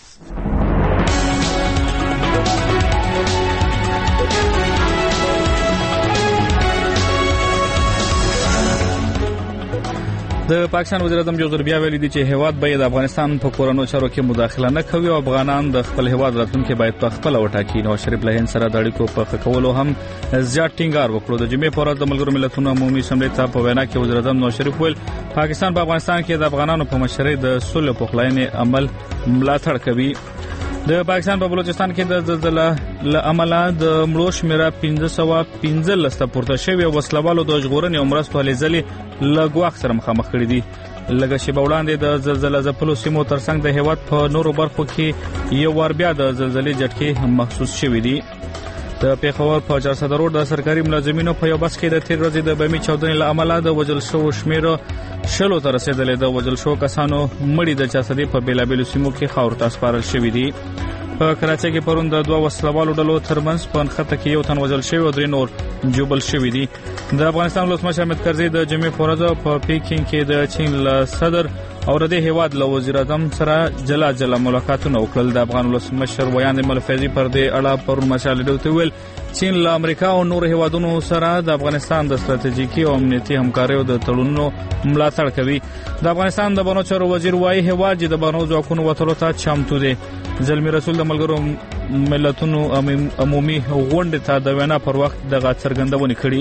د پاکستان وزیر اعظم جوزر بیا ویلي دي چې هیواد باید د افغانستان په کورونو چارو کې مداخله نه کوي او افغانان د خپل هیواد راتلونکي باید په خپل وټاکي. نو شریف له هند سره د اړیکو په ښه کولو هم زیات ټینګار وکړو. د جمعې په ورځ د ملګرو ملتونو عمومي اسمبلې ته په وینا کې وزیر اعظم نو شریف ویل پاکستان په افغانستان کې د افغانانو په مشرۍ د صلح پخلاینې عمل ملاتړ کوي. د پاکستان په بلوچستان کې د زلزلې له امله د مړو شمیره پنځه سوه پنځلس ته پورته شوې او وسلوالو د ژغورنې او مرستو هلې ځلې له ګواښ سره مخامخ کړي دي. لږه شیبه وړاندې د زلزلې ځپلو سیمو ترڅنګ د هیواد په نورو برخو کې یو وار بیا د زلزلې جټکې محسوس شوې دي. د پیښور په چارسده روډ د سرکاري ملازمینو په یو بس کې د تیر ورځې د بمي چاودنې له امله د وژل شوو شمیره شلو ته رسیدلې. د وژل شوو کسانو مړي د چارسدې په بیلابیلو سیمو کې خاورو ته سپارل شوي دي. په کراچۍ کې پرون د دوه وسلوالو ډلو ترمنځ په نښته کې یو تن وژل شوی او درې نور جوبل شوي دي. د افغانستان ولسمشر حامد کرزي د جمعې په ورځ په پیکینګ کې د چین له صدر او د هیواد له وزیر اعظم سره جلا جلا ملاقاتونه وکړل. د افغان ولسمشر ویاند ملفظي پر دې اړه پرون مشال ډیو ته ویل چین له امریکا او نور هیوادونو سره د افغانستان د ستراتیژیکي او امنیتي همکاریو د تړونونو ملاتړ کوي. د افغانستان د بانو چارو وزیر وايي هیواد د بانو ځواکونو وټولو ته چمتو دی. زلمی رسول د ملګرو ملتونو عمومي غونډې ته د وینا پر وخت دغه څرګندونه کړې.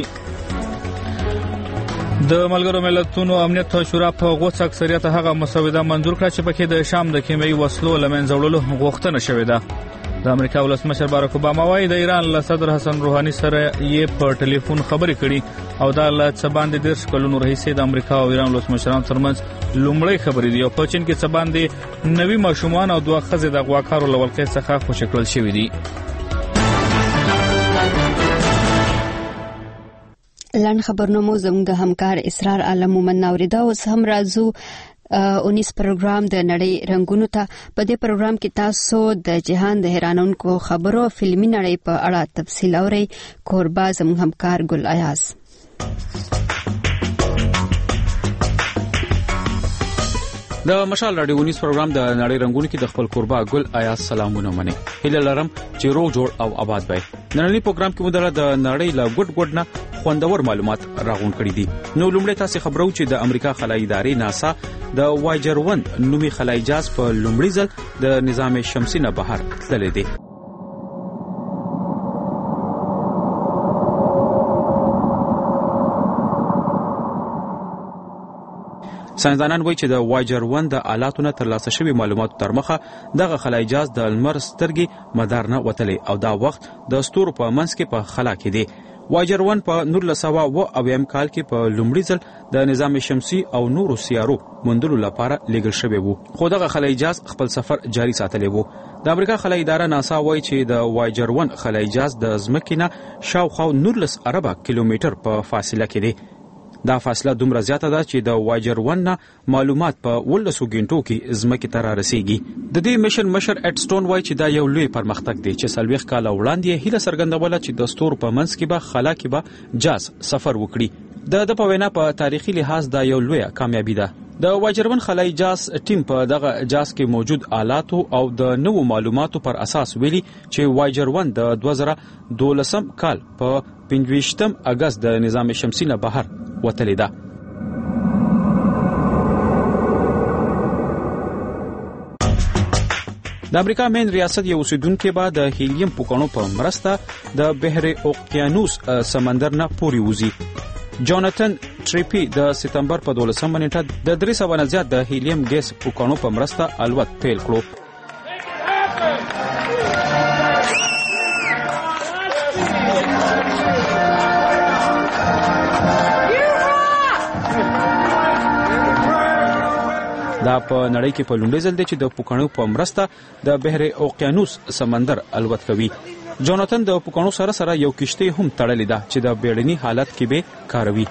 د ملګرو ملتونو امنیت شورا په غوڅ اکثریت هغه مسوده منظور کړه چې پکې د شام د کیمیاوي وسلو لمنځه وړلو غوښتنه شوې ده. د امریکا ولسمشر باراک اوباما وايي د ایران له صدر حسن روحاني سره یې په ټلیفون خبرې کړې او دا له څه باندې دیرش کلونو راهیسې د امریکا او ایران ولسمشرانو ترمنځ لومړی خبرې دي او په چین کې څه باندې نوي ماشومان او دوه ښځې د غواکارو له ولقې څخه خوشي کړل شوي دي. لن خبرنامو زموږ د همکار اسرار عالم مومن نوریدا اوس هم راځو اونیس پروګرام د نړۍ رنگونو ته. په دې پروګرام کې تاسو د جهان د حیرانونکو خبرو فلمي نړۍ په اړه تفصیل اورئ. کوربه زموږ همکار ګل ایاز. د مشال رادیو ونیس پروګرام د نړۍ رنگونو کې د خپل کوربه ګل آیاز سلامونه مني. هیله لرم چې روغ جوړ او آباد وي. نړۍ پروګرام کې مدله د نړۍ لا ګډ ګډ نه خوندور معلومات راغون کړي دي. نو لومړی تاسو خبرو چې د امریکا خلایي ادارې ناسا د وایجر ون نومي خلایي جهاز په لومړي ځل د نظام شمسي نه بهر تللی دی. ساينسدانان وایي چې د وایجر ون د آلاتونو ترلاسه شوی معلوماتو تر مخه دغه خلایي جهاز د لمر سترګې مدار نه وتلی او دا وخت د ستورو په منځ کې په خلا کې دی. وایجر ون په نولس سوه اووه کال کې په لومړي ځل د نظام شمسي او نورو سیارو موندلو لپاره لیږل شوی وو خو دغه خلایي جهاز خپل سفر جاري ساتلی وو. د امریکا خلایي اداره ناسا وایي چې د وایجر ون خلایي جهاز د ځمکې نه شاوخوا نولس اربه کیلومتر په فاصله کې دی. دا فاصله دومره زیاته ده چې د وایجر ون نه معلومات په ولسو غنټو کې ځمکې ته را رسیږي. د دې مشن مشر اډسټون وایي چې دا یو لوی پرمختګ دی چې څلوېښت کاله وړاندې هیله څرګندوله چې د ستورو په منځ کې به خلا کې به جاز سفر وکړي. د د په وینا په تاریخي لحاظ دا یو لوی کامیابی ده. د وایجر ون خلایي جاز ټیم په دغه جاز کې موجود آلاتو او د نوو معلوماتو پر اساس ویلي چې وایجر ون د دوه زره دولسم کال په پنځویشتم اگست د نظام شمسي نه بهر وتلی ده. د امریکا مین ریاست یو اوسیدونکو به د هیلیم پوکانو په مرسته د بحر اوقیانوس سمندر نه پوري وځي. جوناتن ټریپی د سپتمبر په دولسمه نیټه د درې سوه نه زیات د هیلیم ګیس پوکانو په مرسته الوت پیل کړو. دا په نړۍ کې په لومړي ځل دی چې د پوکانو په مرسته د بحر اوقیانوس سمندر الوت کوي. جوناتن د پوکانو سره سره یو کشته هم تړلې ده چې د بیړني حالت کې به کاروي.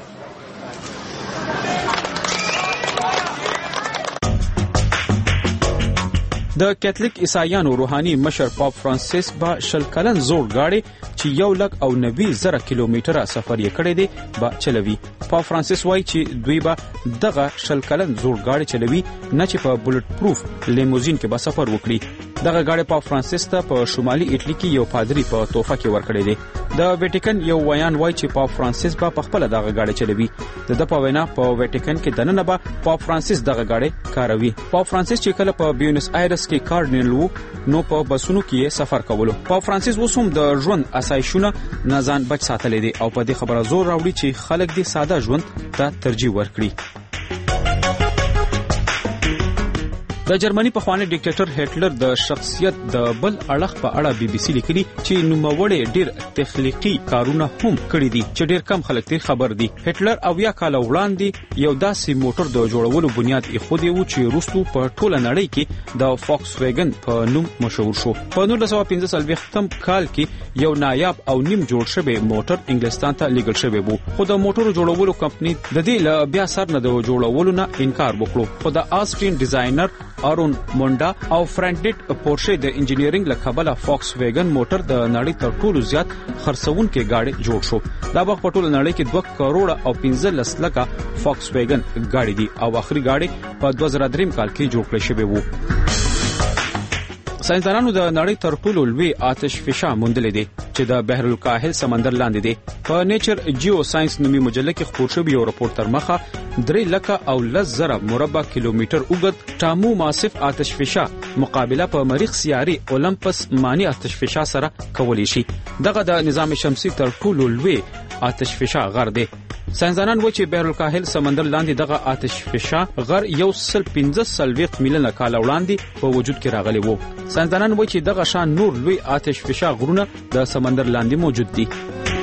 د کاتولیک عیسایانو روحاني مشر پاپ فرانسیس با شل کلن زوړ گاډي چې یو لک او نوي زره کیلومتره سفر یې کړی دی با چلوي. پاپ فرانسیس وایي چې دوی به دغه شل کلن زوړ گاډي چلوي نه چې په بولټ پروف لیموزین کې به سفر وکړي. دغه گاډي پاپ فرانسیس ته په شمالي ایټلی کې یو پادری په تحفه کې ورکړی دی. د ویټیکن یو ویان وایي چې پاپ فرانسیس به په خپل دغه گاډي چلوي. د د په وینا په ویټیکن کې دننه به پاپ فرانسیس دغه گاډي کاروي. پاپ فرانسیس چې کله په بیونس آیرس کې کارډینل وو نو په بسونو کې سفر کولو. پاپ فرانسیس وسوم د ژوند اسایشونه نزان بچ ساتلې دي او په دې خبره زور راوړي چې خلک دې ساده ژوند ته ترجیح ورکړي. د جرمني پخوانی ډیکټیټر هټلر د شخصیت د بل اړخ په اړه بي بي سي لیکلي چې نوموړی ډیر تخلیقي کارونه هم کړی دي چې ډیر کم خلک تیر خبر دي. هټلر اویا کال وړاندې یو داسې موټر د جوړولو بنیاد ایښودی و چې وروسته په ټوله نړۍ کې د فاکس ویګن په نوم مشهور شو. په نولس سوه پنځه څلوېښتم کال کې یو نایاب او نیم جوړ شوی موټر انګلستان ته لیږل شوی و، خو د موټرو جوړولو کمپنی د دې له بیا سر نه د جوړولو نه انکار وکړو. خو د آسټرین ډیزاینر آرون مونډا او فرانکډیټ پورشه د انجینیرینګ له کبله فاکس ویګن موټر د نړۍ تر ټولو زیات خرڅونکي گاډي جوړ شو. دا وخت په ټوله نړۍ کې دوه کروڑه او پنځلس لکه فاکس ویګن گاډي دي او اخري گاډي په دوه زره درې کال کې جوړ کړل شوی وو. ساينسدانانو د نړۍ تر ټولو لوی آتش فشا موندلې دي چې د بحر الکاهل سمندر لاندې دي. په نیچر جیو ساينس نومي مجله کې خپور شوی یو راپور تر مخه درې لکه او لس زره مربع کیلومتر اوږد ټامو ماسف آتش فشا مقابله په مریخ سیاري اولمپس مانی آتش فشا سره کولی شي. دغه د نظام شمسي تر ټولو لوی آتش فشا غر دی. ساينسدانان و چې بحر الکاهل سمندر لاندې دغه آتش فشا غر یو سل پنځه سلويخت میلیونه کال وړاندې په وجود کې راغلی وو. ساينسدانان و چې دغه شان نور لوی آتش فشا غرونه د سمندر لاندې موجود دي.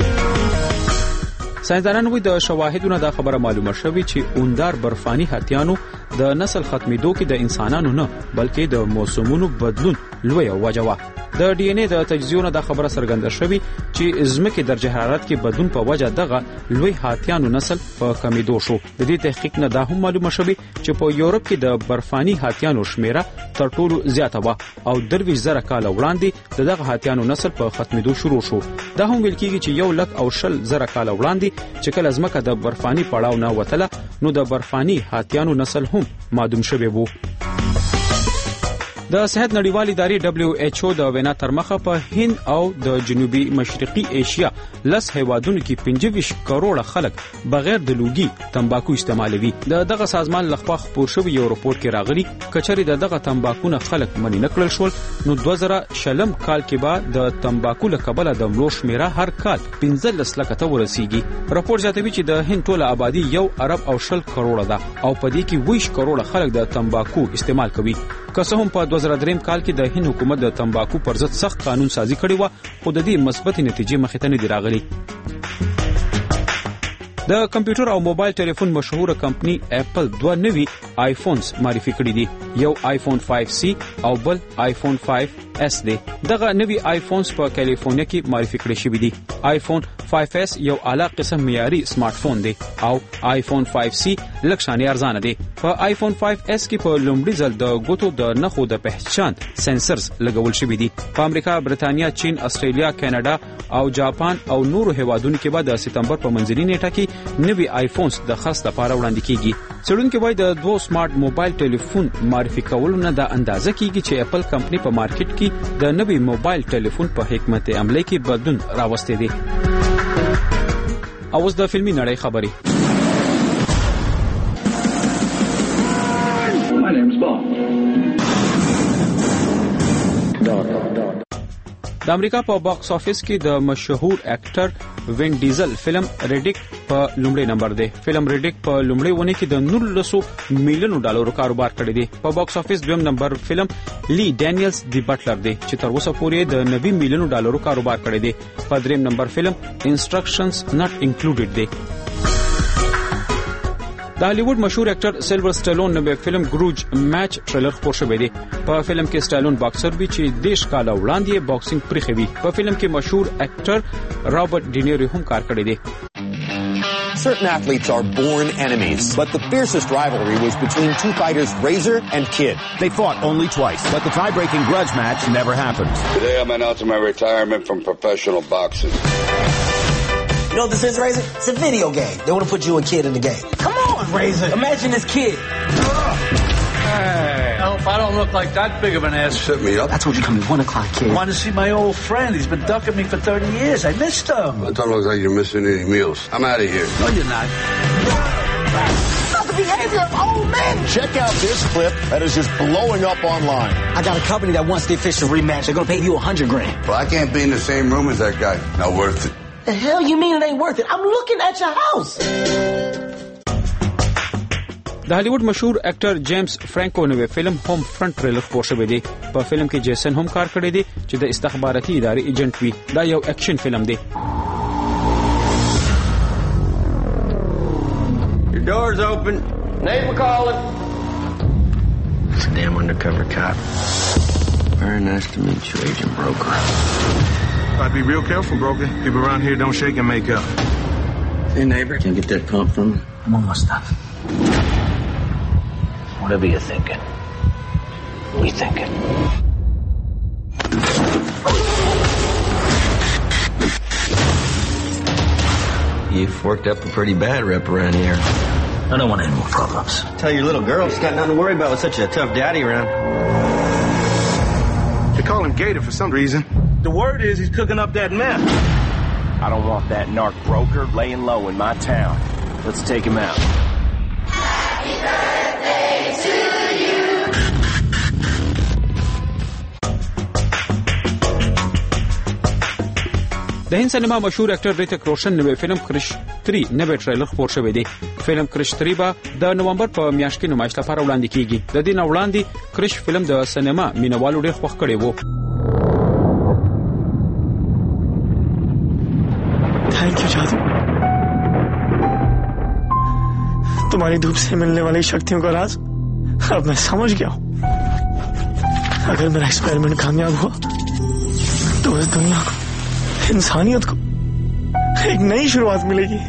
ساينسدانان وایي د شواهدونو دا خبره معلومه شوې چې اوندار برفاني هاتیانو د نسل ختمېدو کې د انسانانو نه بلکې د موسمونو بدلون لوی وجه وه. د ډي ان اي د تجزیو نه دا خبره څرګنده شوې چې ځمکې درجه حرارت کې بدلون په وجه دغه لوی هاتیانو نسل په کمیدو شو. د دې تحقیق نه دا هم معلومه شوې چې په یورپ کې د برفاني هاتیانو شمیره تر ټولو زیاته وه او درویش زره کال وړاندې د دغه هاتیانو نسل په ختمېدو شروع شو. دا هم ویل کېږي چې یو لک او شل زره کال وړاندې چې کله ځمکه د برفاني پړاو نه وتله نو د برفاني هاتیانو نسل هم معدوم شوی وو. د صحت نړیوالې ادارې دبليو ایچ او د وینا تر مخه په هند او د جنوبي مشرقي ایشیا لس هیوادونو کې پنځه ویشت کروڑه خلک بغیر د لوګي تمباکو استعمالوي. د دغه سازمان لخوا خپور شوی یو راپور کې راغلی کچري د دغه تمباکو نه خلک منی نکړل شول نو دوه زره شلم کال کې بعد د تمباکو له کبله د ملو شمیره هر کال پنځلس لکه ته ورسیږي. راپور زیاتوي چې د هند ټوله آبادی یو ارب او شل کروڑه ده او په دې کې ویش کروڑه خلک د تمباکو استعمال کوي. که څه هم په دوه زره درې کال کې د هند حکومت د تمباکو پر ضد سخت قانون سازي کړی و خو د دې مثبت نتیجې مخې ته نه دی راغلي. د کمپیوټر او موبایل ټلیفون مشهوره کمپنی اپل دوه نوي آیفونز معرفي کړي دي. یو آیفون فایو سی او بل آیفون فایو اس دی. دغه نوي آیفونز په کالیفورنیا کې معرفي کړي شوی دي. آیفون فایو اس یو اعلی قسم معیاري سمارټ فون دی او آیفون فایو سی لږ شانې ارزانه دی. په آیفون فایو اس کې په لومړي ځل د ګوتو د نښو د پہچان سنسرز لګول شوی دي. په امریکا، برتانیا، چین، استرالیا، کاناډا او جاپان او نورو هیوادونو کې به د سپتمبر په منځنۍ نیټه کې نوي آیفونز د خاص لپاره وړاندې کیږي. څېړونکي وايي د دوه سمارټ موبایل ټلیفون معرفي کولو نه دا اندازه کیږي چې اپل کمپنی په مارکیټ کې د نوي موبایل ټلیفون په حکمت عملي کې بدلون راوستي دي. اوس د فلمي نړۍ خبري. د امریکا په باکس افیس کې د مشهور اکټر وین ډیزل فلم ریډیک په لومړی نمبر دی. فلم ریډیک په لومړی ونه کې د نولسو میلیونو ډالرو کاروبار کړی دی. په باکس افیس دویم نمبر فلم لی ډانیلز دی بټلر دی چې تر اوسه پورې د نوي میلیونو ډالرو کاروبار کړی دی. په دریم نمبر فلم انسټرکشنز ناٹ انکلوډډ دی. د هالیوډ مشهور اکټر سیلور سټالون نوې فلم ګروج میچ ټریلر خپور شوی دی. په فلم کې سټالون باکسر وی چې دیش کال وړاندې باکسینګ پرېخوي. په فلم کې مشهور اکټر رابرټ ډینیرو هم کار کړی دی. Certain athletes are born enemies, but the fiercest rivalry was between two fighters, Razor and Kid. They fought only twice, but the tie-breaking grudge match never happened. Today I'm announcing my retirement from professional boxing. You know what this is, Razor? It's a video game. They want to put you and Kid in the game. Come on, Razor. Imagine this kid. Hey, I hope I don't look like that big of an ass. Set me up. I told you come at one o'clock, kid. I want to see my old friend. He's been ducking me for thirty years. I missed him. It don't look like you're missing any meals. I'm out of here. No, you're not. Not the behavior of old men. Check out this clip that is just blowing up online. I got a company that wants the official rematch. They're going to pay you a hundred grand. Well, I can't be in the same room as that guy. Not worth it. The hell you mean it ain't worth it? I'm looking at your house. د هالیوډ مشهور اکټر جیمز فرانکو نوې فلم هوم فرنٹ ټریلر خپور شوی دی. په فلم کې جیسن هم کار کړی دی چې د استخباراتي ادارې ایجنټ وي. دا یو اکشن فلم دی. Your door's open. Neighbor calling. It's a damn undercover cop. Very nice to meet you, Agent Broker. I'd be real careful, Broker. People around here don't shake and make up. Hey, neighbor, can you get that pump from me? I'm almost done. Whatever you're thinking, we thinking. You've worked up a pretty bad rep around here. I don't want any more problems. Tell your little girl she's got nothing to worry about with such a tough daddy around. They call him Gator for some reason. The word is he's cooking up that meth. I don't want that narc broker laying low in my town. Let's take him out. Happy birthday to you. د هند سینما مشهور اکټر ریتیک روشن نوې فلم کرش تری نوې ټریلر خپور شوی دی. فلم کرش تری به د نومبر په میاشت کې نمایش لپاره وړاندې کیږي. د دې نه وړاندې کرش فلم د سینما مینوالو ډېر خوښ کړی وو. Thank you जादू. तुम्हारी धूप से मिलने वाली शक्तियों का राज अब मैं समझ गया हूँ. अगर मेरा एक्सपेरिमेंट कामयाब हुआ तो इस दुनिया को, इंसानियत को एक नई शुरुआत मिलेगी.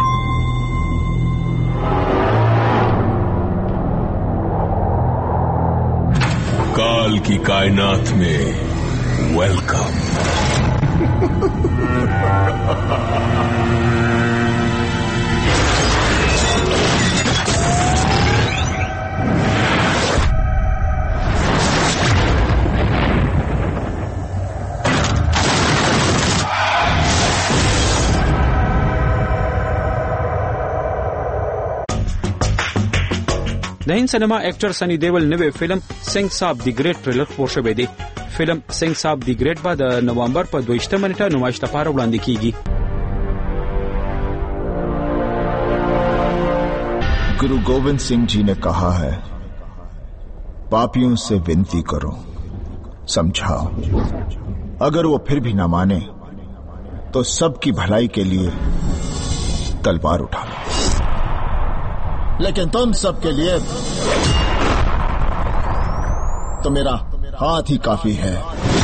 काल की कायनात में वेलकम. د هند سینما اکټر سنی دیول نوې فلم سنگ صاحب دی ګریټ ټریلر خپور شوی دی. فلم سنگ صاحب دی ګریټ به د نومبر په دویشتمه نیټه نمایش لپاره وړاندې کیږي. गुरु गोविंद सिंह जी ने कहा है, पापियों से विनती करो, समझाओ. अगर वो फिर भी ना माने तो सबकी भलाई के लिए तलवार उठा लो. लेकिन तुम सबके लिए तो मेरा हाथ ही काफी है.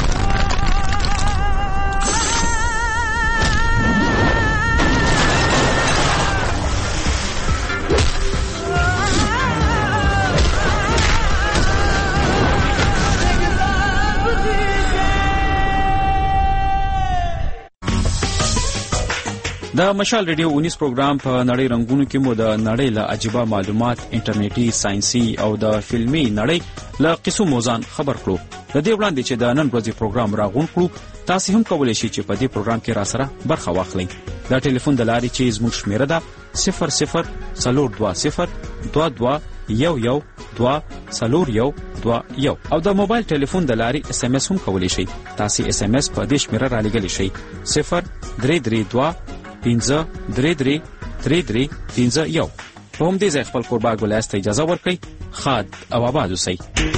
د مشال ریډیو اونیس پروګرام په نړۍ رنگونو کې مو د نړۍ له عجیبه معلومات انټرنیټي ساينسي او د فلمي نړۍ له قصو موزان خبر کړو. د دې وړاندې چې د نن ورځې پروګرام راغون کړو، تاسو هم کولای شئ چې په دې پروګرام کې را سره برخه واخلئ. د ټلیفون د لارې چې زموږ شمیره ده صفر صفر څلور دوه صفر دوه دوه یو یو دوه څلور یو دوه یو او د موبایل ټلیفون د لارې اس ام اس هم کولای شئ. تاسو اس ام اس په دې شمیره را لګلی شئ صفر درې درې دوه پینځه درې درې درې درې پینځه یو. په همدې ځای خپل کوربه ګولیاس ته اجازه ورکړئ. ښاد او آباد اوسئ.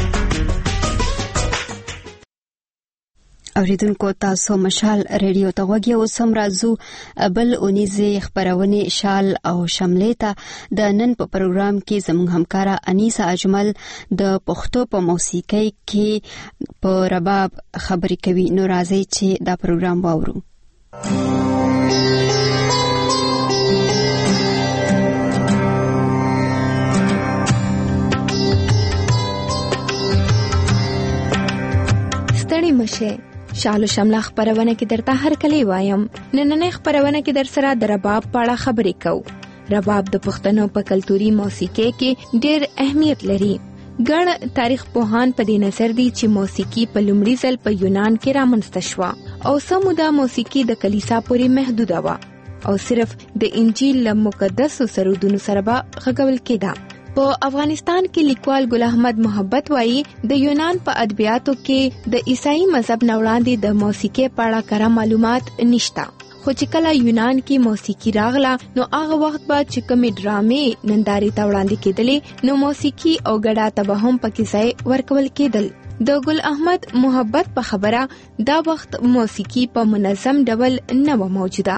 اوریدونکو تاسو مشال ریډیو ته غوږی اوس هم راځو بل اونیزه خبرونه شال او شملې ته. د نن په پروګرام کې زموږ همکارا انیسا اجمل د پښتو په موسیقۍ کې په رباب خبرې کوي. نو راځي چې دا پروګرام واورو. ستړي مشه. شالو شمله خبرونه کې درته هر کلی وایم. نننې خبرونه کې در سره د رباب په اړه خبرې کوو. رباب د پښتنو په کلتوري موسیقي کې ډېر اهمیت لري. ګڼ تاریخ پوهان په دې نظر دي چې موسیقي په لومړي ځل په یونان کې رامنځته شوه او سمودا موسیقي د کلیسا پورې محدوده وه او صرف د انجیل له مقدسو سرودونو سره به غږول کېده. په افغانستان کې لیکوال ګل احمد محبت وایي د یونان په ادبیاتو کې د عیسائی مذهب نه وړاندې د موسیقي په اړه کره معلومات نشته. خو چې کله یونان کې موسیقي راغله نو هغه وخت به چې کومې ډرامې نندارې ته وړاندې کېدلې نو موسیقي او ګډا ته به هم پکې ځای ورکول کېدل. د ګل احمد محبت په خبره دا وخت موسیقي په منظم ډول نه و موجوده.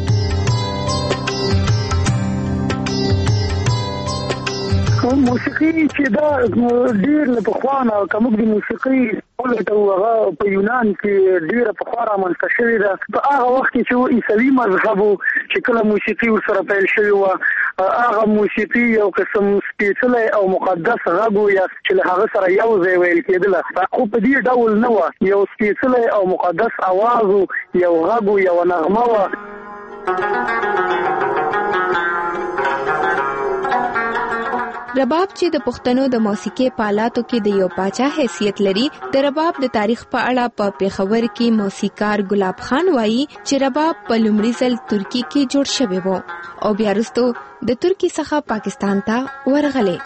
موسیقي چې دا ډیر له پخوانه کومګ د موسیقي ولته هغه په یونان کې ډیره پخوانه رامنځته شوې ده. په هغه وخت کې چې عیسوي مذهب چې کله موسیقي ورسره پیل شوی و هغه موسیقي یو قسم سپیڅلی او مقدس غږ و یا چې له هغه سره یو ځای ویل کېدله. خو په دې ډول نه وه. یو سپیڅلی او مقدس اواز و، یو غږ و، یو نغمه وه. رباب چې د پښتنو د موسیقي په آلاتو کې د یو پاچا حیثیت لري. د رباب د تاریخ په اړه په پیښور کې موسیقار ګلاب خان وایي چې رباب په لومړي ځل ترکی کې جوړ شوی و او بیا وروسته د ترکی څخه پاکستان ته ورغلی.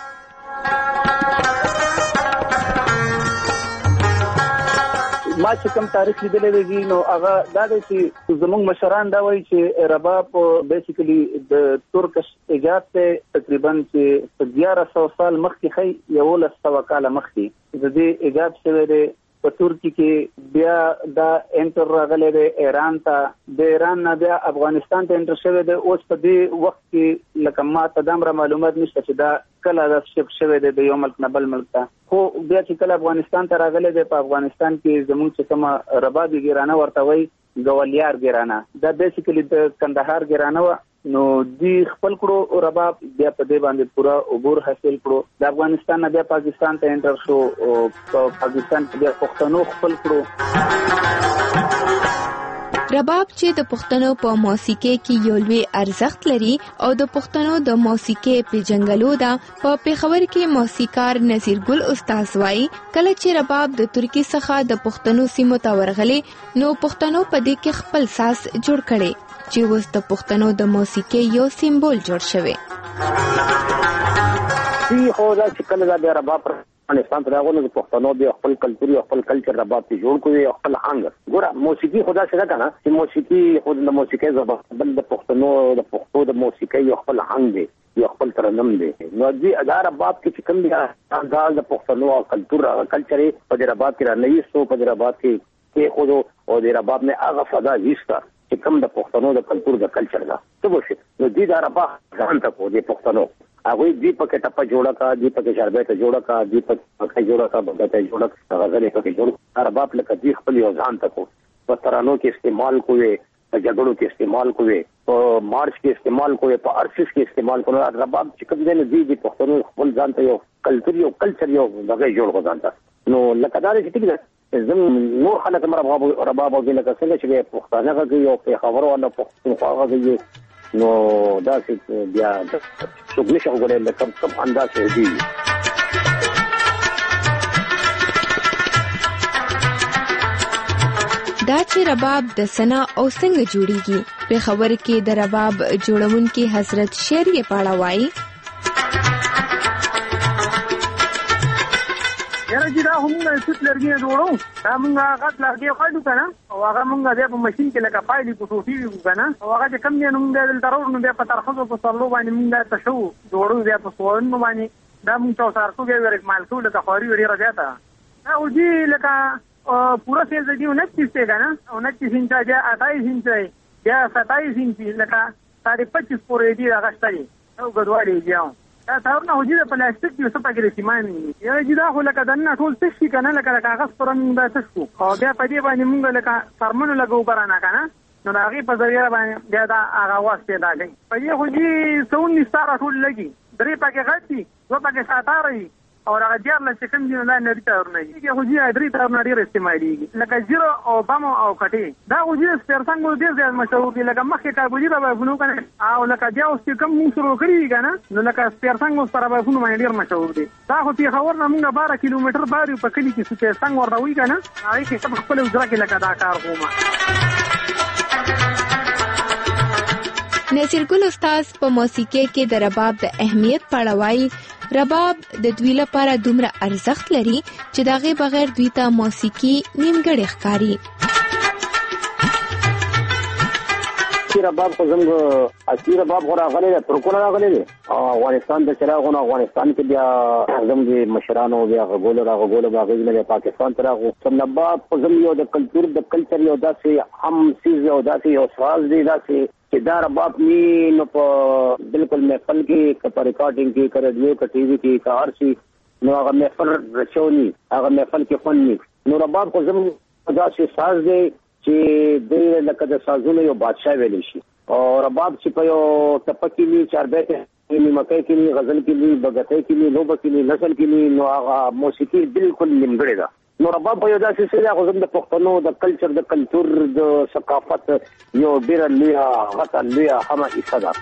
ما چې کوم تاریخ لیدلی دی نو هغه دا دی چې زموږ مشران دا وایي چې رباب بیسیکلی د ترکش ایجاد ته تقریبا چې په دیارلس سوه سال مخکې ښایي یولس سوه کاله مخکې د دې ایجاد شوی دی. په ترکی کې بیا دا انټر راغلی دی ایران ته، د ایران نه بیا افغانستان ته انټر شوی دی. اوس په دې وخت کې لکه ما ته دومره معلومات نشته چې دا کله دا شپ شوی دی د یو ملک نه بل ملک ته. خو بیا چې کله افغانستان ته راغلی دی په افغانستان کې زموږ چې کومه ربابي ګرانه ورته وایي ګولیار ګرانه، دا بیسیکلی د کندهار ګرانه وه. نو دی خپل کړو رباب بیا په دې باندې پورا عبور حاصل کړو. د افغانستان نه بیا پاکستان ته انټر شو او په پاکستان کې بیا پښتنو خپل کړو. رباب چې د پښتنو په موسیقي کې یو لوی ارزښت لري او د پښتنو د موسیقي پیژنګلو ده. په پیښور کې موسیقار نذیر ګل استاد وایي کله چې رباب د ترکی څخه د پښتنو سیمو ته ورغلی نو پښتنو په دې کې خپل ساز جوړ کړي چې اوس د پښتنو د موسیقي یو سیمبول جوړ شوی. دی خو دا چې کله دا رباب پر افغانستان ته راغلو د پښتنو د خپل کلتوري او خپل کلچر رباب ته جوړ کړی او خپل آهنګ ګوره موسیقي خدا څه ده کنه چې موسیقي خود د موسیقي زبر بل د پښتنو د پښتو د موسیقي او خپل آهنګ دی یو خپل ترنم دی. نو دې ادا رباب کې چې کوم دی انداز د پښتنو او کلتور کلچر په دې رباب کې را نه یسو په دې رباب کې کې خود او دې رباب نه هغه فضا هیڅ چې کوم د پښتنو د کلتور د کلچر دا څه وشي. نو دې دا رباب ځان ته کو دې پښتنو هغه دې پکې ټپه جوړه کا، دې پکې شربت جوړه کا، دې پکې جوړه کا، بغته جوړه کا، غزلې پکې جوړه رباب لکه دې خپل یو ځان ته کو په ترانو کې استعمال کوی، په جګړو کې استعمال کوی، په مارچ کې استعمال کوی، په ارشس کې استعمال کوی. رباب چې کوم دې دې دې پښتنو خپل ځان ته یو کلتوري او کلچر یو دغه جوړ کو ځان ته. نو لکه دا چې ټیک ده زم نور خلک مر رباب رباب او لکه څنګه چې پښتانه غږی او په خبرو ولا پښتونخوا غږی نو دا چې بیا څوک نشي وګورئ لکه کوم انداز دی. دا چې رباب د سنا او څنګه جوړیږي په خبر کې د رباب جوړونکي حضرت شیر یې پاړه وایي. یاره چې دا همغه سوت لرګي جوړو دا موږ هغه لرګي خاډو کنه او هغه موږ د په ماشين کې لکه پایلی کو ټوټي وي کنه او هغه چې کم نه نوم دل ترور نو بیا په ترخصو په سرلو باندې موږ ته شو جوړو بیا په سوون باندې دا موږ تاسو سره کوګي ورک مال ټول لکه خوري وړي راځه او دې لکه پورا سیل دی انتیس ته کنه انتیس انچ یا اٹھائیس انچ یا ستائیس انچ لکه ساڑھے پچیس پورې دی هغه ستړي او غدواړي دیاو دا تاورنه هجی د پلاستیک د څه پکې سیمان یو جدا خو لکه دنه ټول څه شي کنه لکه کاغذ پرم دا څه شو او بیا په دې باندې موږ لکه سرمنو لګو برانه کنه نو هغه په ذریعہ باندې بیا دا هغه واسطه دا لګي په دې خو جی څون نستاره ټول لګي درې پکې غټي دوه پکې ساتاري او هغه دیار نه چې کوم دی نه نری تارونه دي کې خو جی درې تارونه ډیر استعماليږي لکه زیرو او بم او کټي دا خو جی سپیر څنګه ډیر ډیر مشهور دي لکه مخکې کاربوجي دا به فنو کنه او لکه بیا اوس کوم موږ سره کړی کنه نو لکه سپیر څنګه سره به فنو باندې ډیر مشهور دي دا خو په خبر نه موږ بارہ کیلومتر باري په کلی کې سپیر څنګه ورته وی کنه هغه کې سب خپل وزرا کې لکه دا کار کومه. نصیر ګل استاد په موسیقي کې د رباب د اهمیت پړوي رباب د دوی لپاره دومره ارزښت لري چې داغه بغیر دوی ته موسیقي نیمګړې ښکاري. رباب خو زموږ اصلي رباب خو راغلی دی ترکونه راغلی دی افغانستان د چراغونو افغانستان کې بیا زموږ مشرانو بیا غوګولو راغولو باغې نه پاکستان ته راغو سم رباب خو زموږ یو د کلچر د کلچر یو داسې هم سیز یو داسې یو ساز دی داسې چې دا رباب نی نو په بالکل محفل کې په ریکارډینګ کې کړه ریډیو کې ټي وي کې کار شي نو هغه محفل رچونی هغه محفل کې فنی نو رباب خو زموږ داسې ساز دی چې د لکه د سازونو یو بادشاہ ویل شي او رباب چې په یو تپکی نی چار بیت نی مکه کې نی غزل کې نی بغته کې نی لوبه کې نی نسل کې نی نو هغه موسیقي بالکل نیمګړې ده. نو رباب په یو داسې څه هغه زموږ د پښتنو د کلچر د کلچر د ثقافت یو ډیر لوی غټه لوی هم حصہ ده.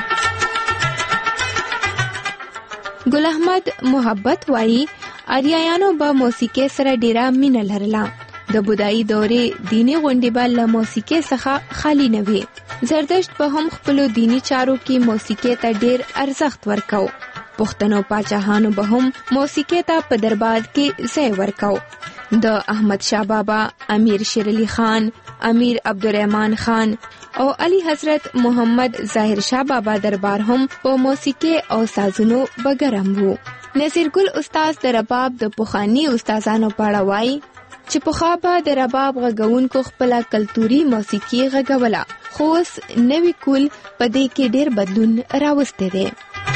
ګل احمد محبت وایي اریایانو به موسیقي سره ډیره مینه لرله. د بودایي دورې دینی غونډې به له موسیقي څخه خالی نه وي. زردشت به هم خپل دینی چارو کې موسیقي ته ډیر ارزښت ورکاو. پښتنو پاچاهانو به هم موسیقي ته په دربار کې ځای ورکاو. د احمد شاه بابا، امیر شیر علي خان، امیر عبدالرحمن خان او علي حضرت محمد ظاهر شاه بابا دربار هم په موسیقي او سازونو بګرم وو. نصیر ګل استاد د رباب د پخوانی استادانو په اړه وایي چې پخوا به د رباب غږونکو خپل کلتوري موسیقي غږوله خو اوس نوی کول په دې کې ډېر بدلون راوستی دی.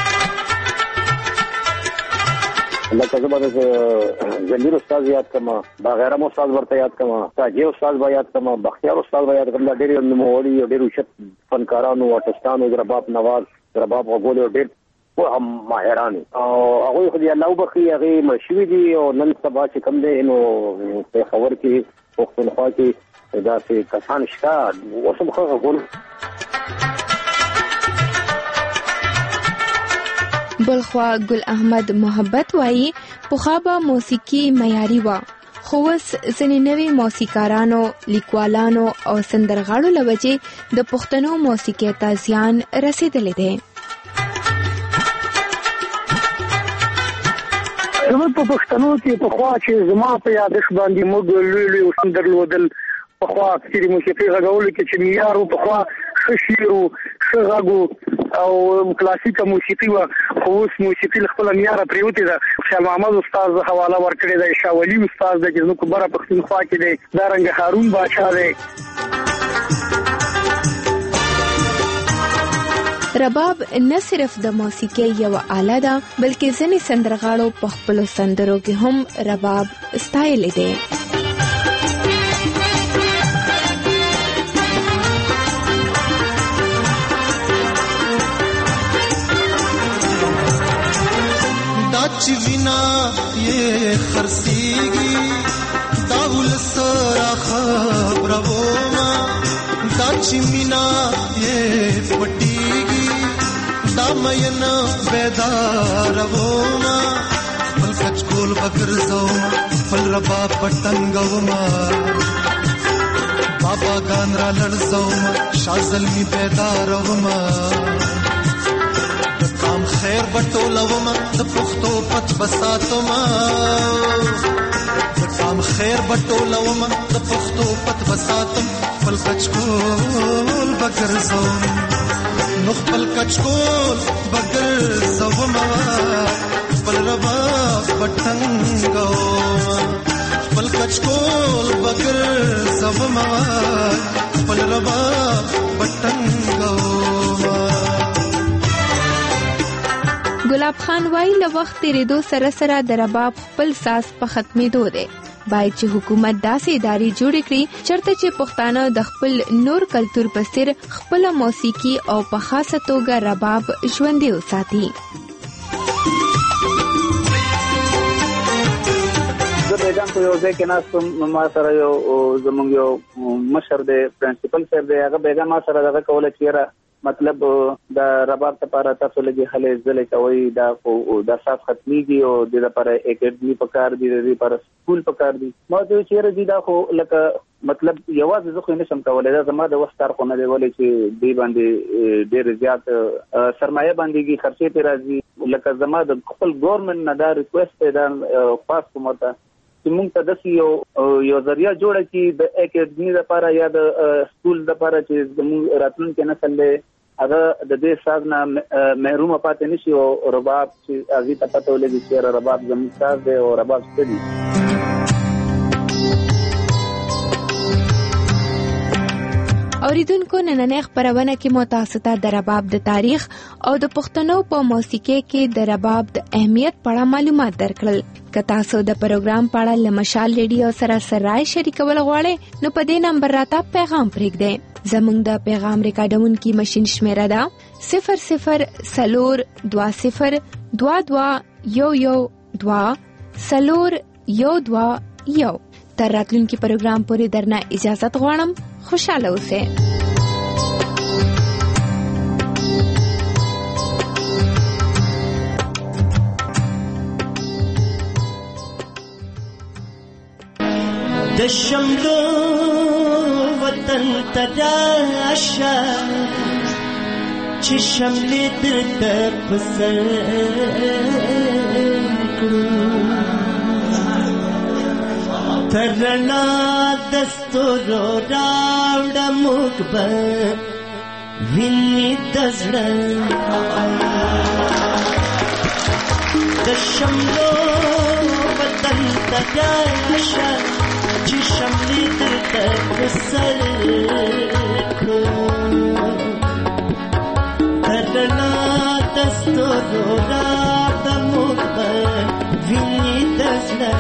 لکه زه به د زنجیر استاد یاد کړم، باغیرم استاد ورته یاد کړم، تاجي استاد به یاد کړم، بختیار استاد به یاد کړم. دا ډېر نوموړي او ډېر اوچت فنکارانو آرټسټانو د رباب نواز د رباب غږولو ډېر هم ماهران او هغه خو دې الله وبخي هغه مشوي دي او نن سبا چې کوم دی نو په خبر کې پښتونخوا کې دا چې کسان شته اوس مخه غول. بلخوا ګل احمد محبت وایي پخوا به موسیقي معیاري وه خو اوس ځینې نوي موسیقارانو، لیکوالانو او سندرغاړو له وجې د پښتنو موسیقۍ ته زیان رسېدلی دی. زموږ په پښتنو کې پخوا چې زما په یادښت باندې موږ لوی لوی سندر لودل پخوا چې موسیقي غږولو کې چې معیار و پخوا ښه شعر و ښه غږ او کلاسیکه موسیقي وه خو اوس موسیقي له خپله معیاره پرېوتې ده. شاه محمد استاد حواله ورکړې ده، شاه ولي استاد ده چې زموږ په بره پښتونخوا کې دی، دارنګه هارون باچا دی. رباب نه صرف د موسیقۍ یو آله ده بلکې ځینې سندرغاړو په خپلو سندرو کې هم رباب ستایلی دی. دا چې وینا یې خرڅېږي دا ولس را خبرومه دا چې مینا یې پټېږي دا مین بیدارومه خپل کچکول بګرځومه خپل رباب پټنګومه بابا ګان را لړزومه شاه زلمي بیدارومه کام خیر بټولومه د پښتو پت بساتومه کام خیر بټولومه د پښتو پت بساتم خپل کچکول بګرځوم نو خپل کچکول بګرځومه خپل رباب پټنګومه خپل کچکول بګرځومه خپل رباب پټنګومه. ګلاب خان وایي له وخت تیریدو سره سره د رباب خپل ساز په ختمېدو دی. باید چې حکومت داسې ادارې جوړې کړي چېرته چې پښتانه د خپل نور کلتور په څېر خپله موسیقي او په خاصه توګه رباب ژوندی وساتي. وکیلان په یو ځای کې ناستم، ما سره یو زمونږ یو مشر دی پرنسپل صاحب دی، هغه بیګا ما سره دغه کوله چې مطلب د رباب لپاره تاسو لګي خلې ځلې کوي دا د صاف ختميږي او د لپاره اکیډمي پکار دي، د لپاره سکول پکار دي. ما ته چیرې دي دا خو لکه مطلب یوازې زه خو نه شم کولای، دا زما د وختار خو نه دی ولې چې دی باندې ډېر زیات سرمایه باندې خرچې ته راځي. لکه زما د خپل ګورنمنت نه دا ریکوست دی دا خاص کومه چې موږ ته داسې یو یو ذریعہ جوړه کړي د اکیډمي لپاره یا د سکول لپاره چې زموږ راتلونکي نسل دی هغه د دې ساز نه محروم پاتې نشي او رباب چې هغې ته پته ولګي چې رباب زموږ ساز دی او رباب څه دی. اوریدونکو نننۍ خپرونه کې مو تاسو ته د رباب د تاریخ او د پښتنو په موسیقۍ کې د رباب د اهمیت په اړه معلومات درکړل. که تاسو د پروګرام په اړه له مشال ریډیو سره سرای شریکول غواړئ نو په دې نمبر راته پیغام پرېږدئ. زموږ د پیغام ریکارډونکي ماشين شمیره ده صفر صفر سلور دوا صفر دوا دوا یو یو دوا سلور یو دوا یو. تر راتلونکي پروګرام پورې درنه اجازت غواړم. خوشاله اوسئ. د شملو وطن تراشه چې شملې درته پسر کړو ترنا دستورو راوړه موږ به ویني د زړه د شملو وطن تراشه چې شملې درته پسر کړو ترنا دستورو راوړه موږ به ویني د زړه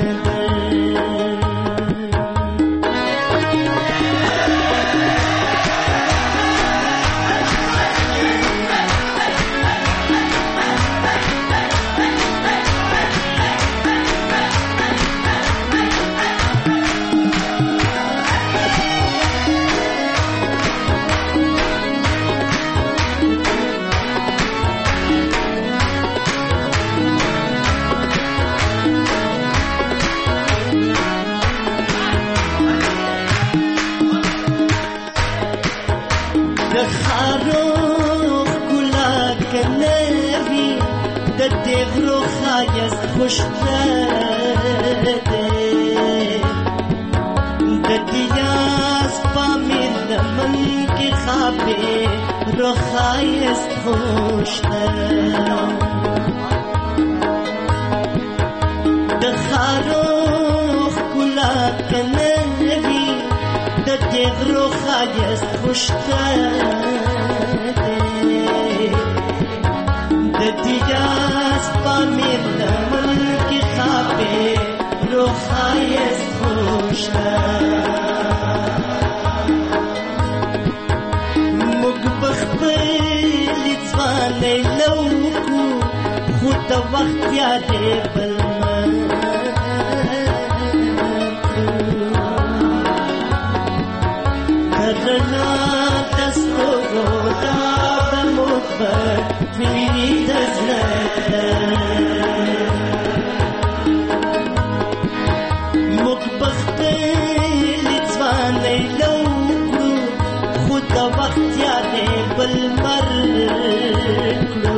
خوشته ده د دیاس پامیر دمن کې خابه روخایست خوشته د خاروخ کلا کنوي د دې روخایست خوشته ده د دیاس پامیر دمن روخایست خوشته موږ بخپلې ځوانۍ لوکو خو د وخت یادې بل کرنا دستورو راوړه موږ به ویني د زړه بل مر کړو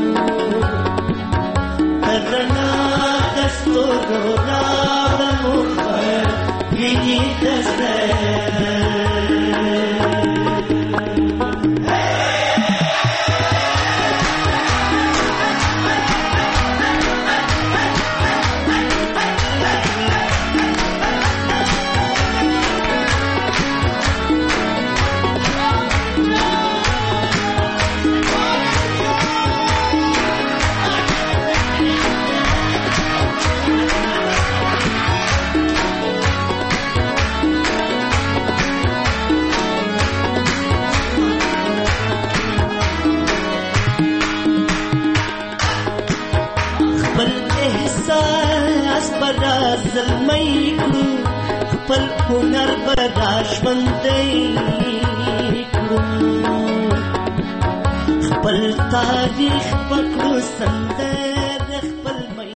ترنا دستورو راوړه موږ به ویني د زړه لاس برا زلمی کړو خپل هنر برا ژوندی کړو خپل تاریخ پکړو سندري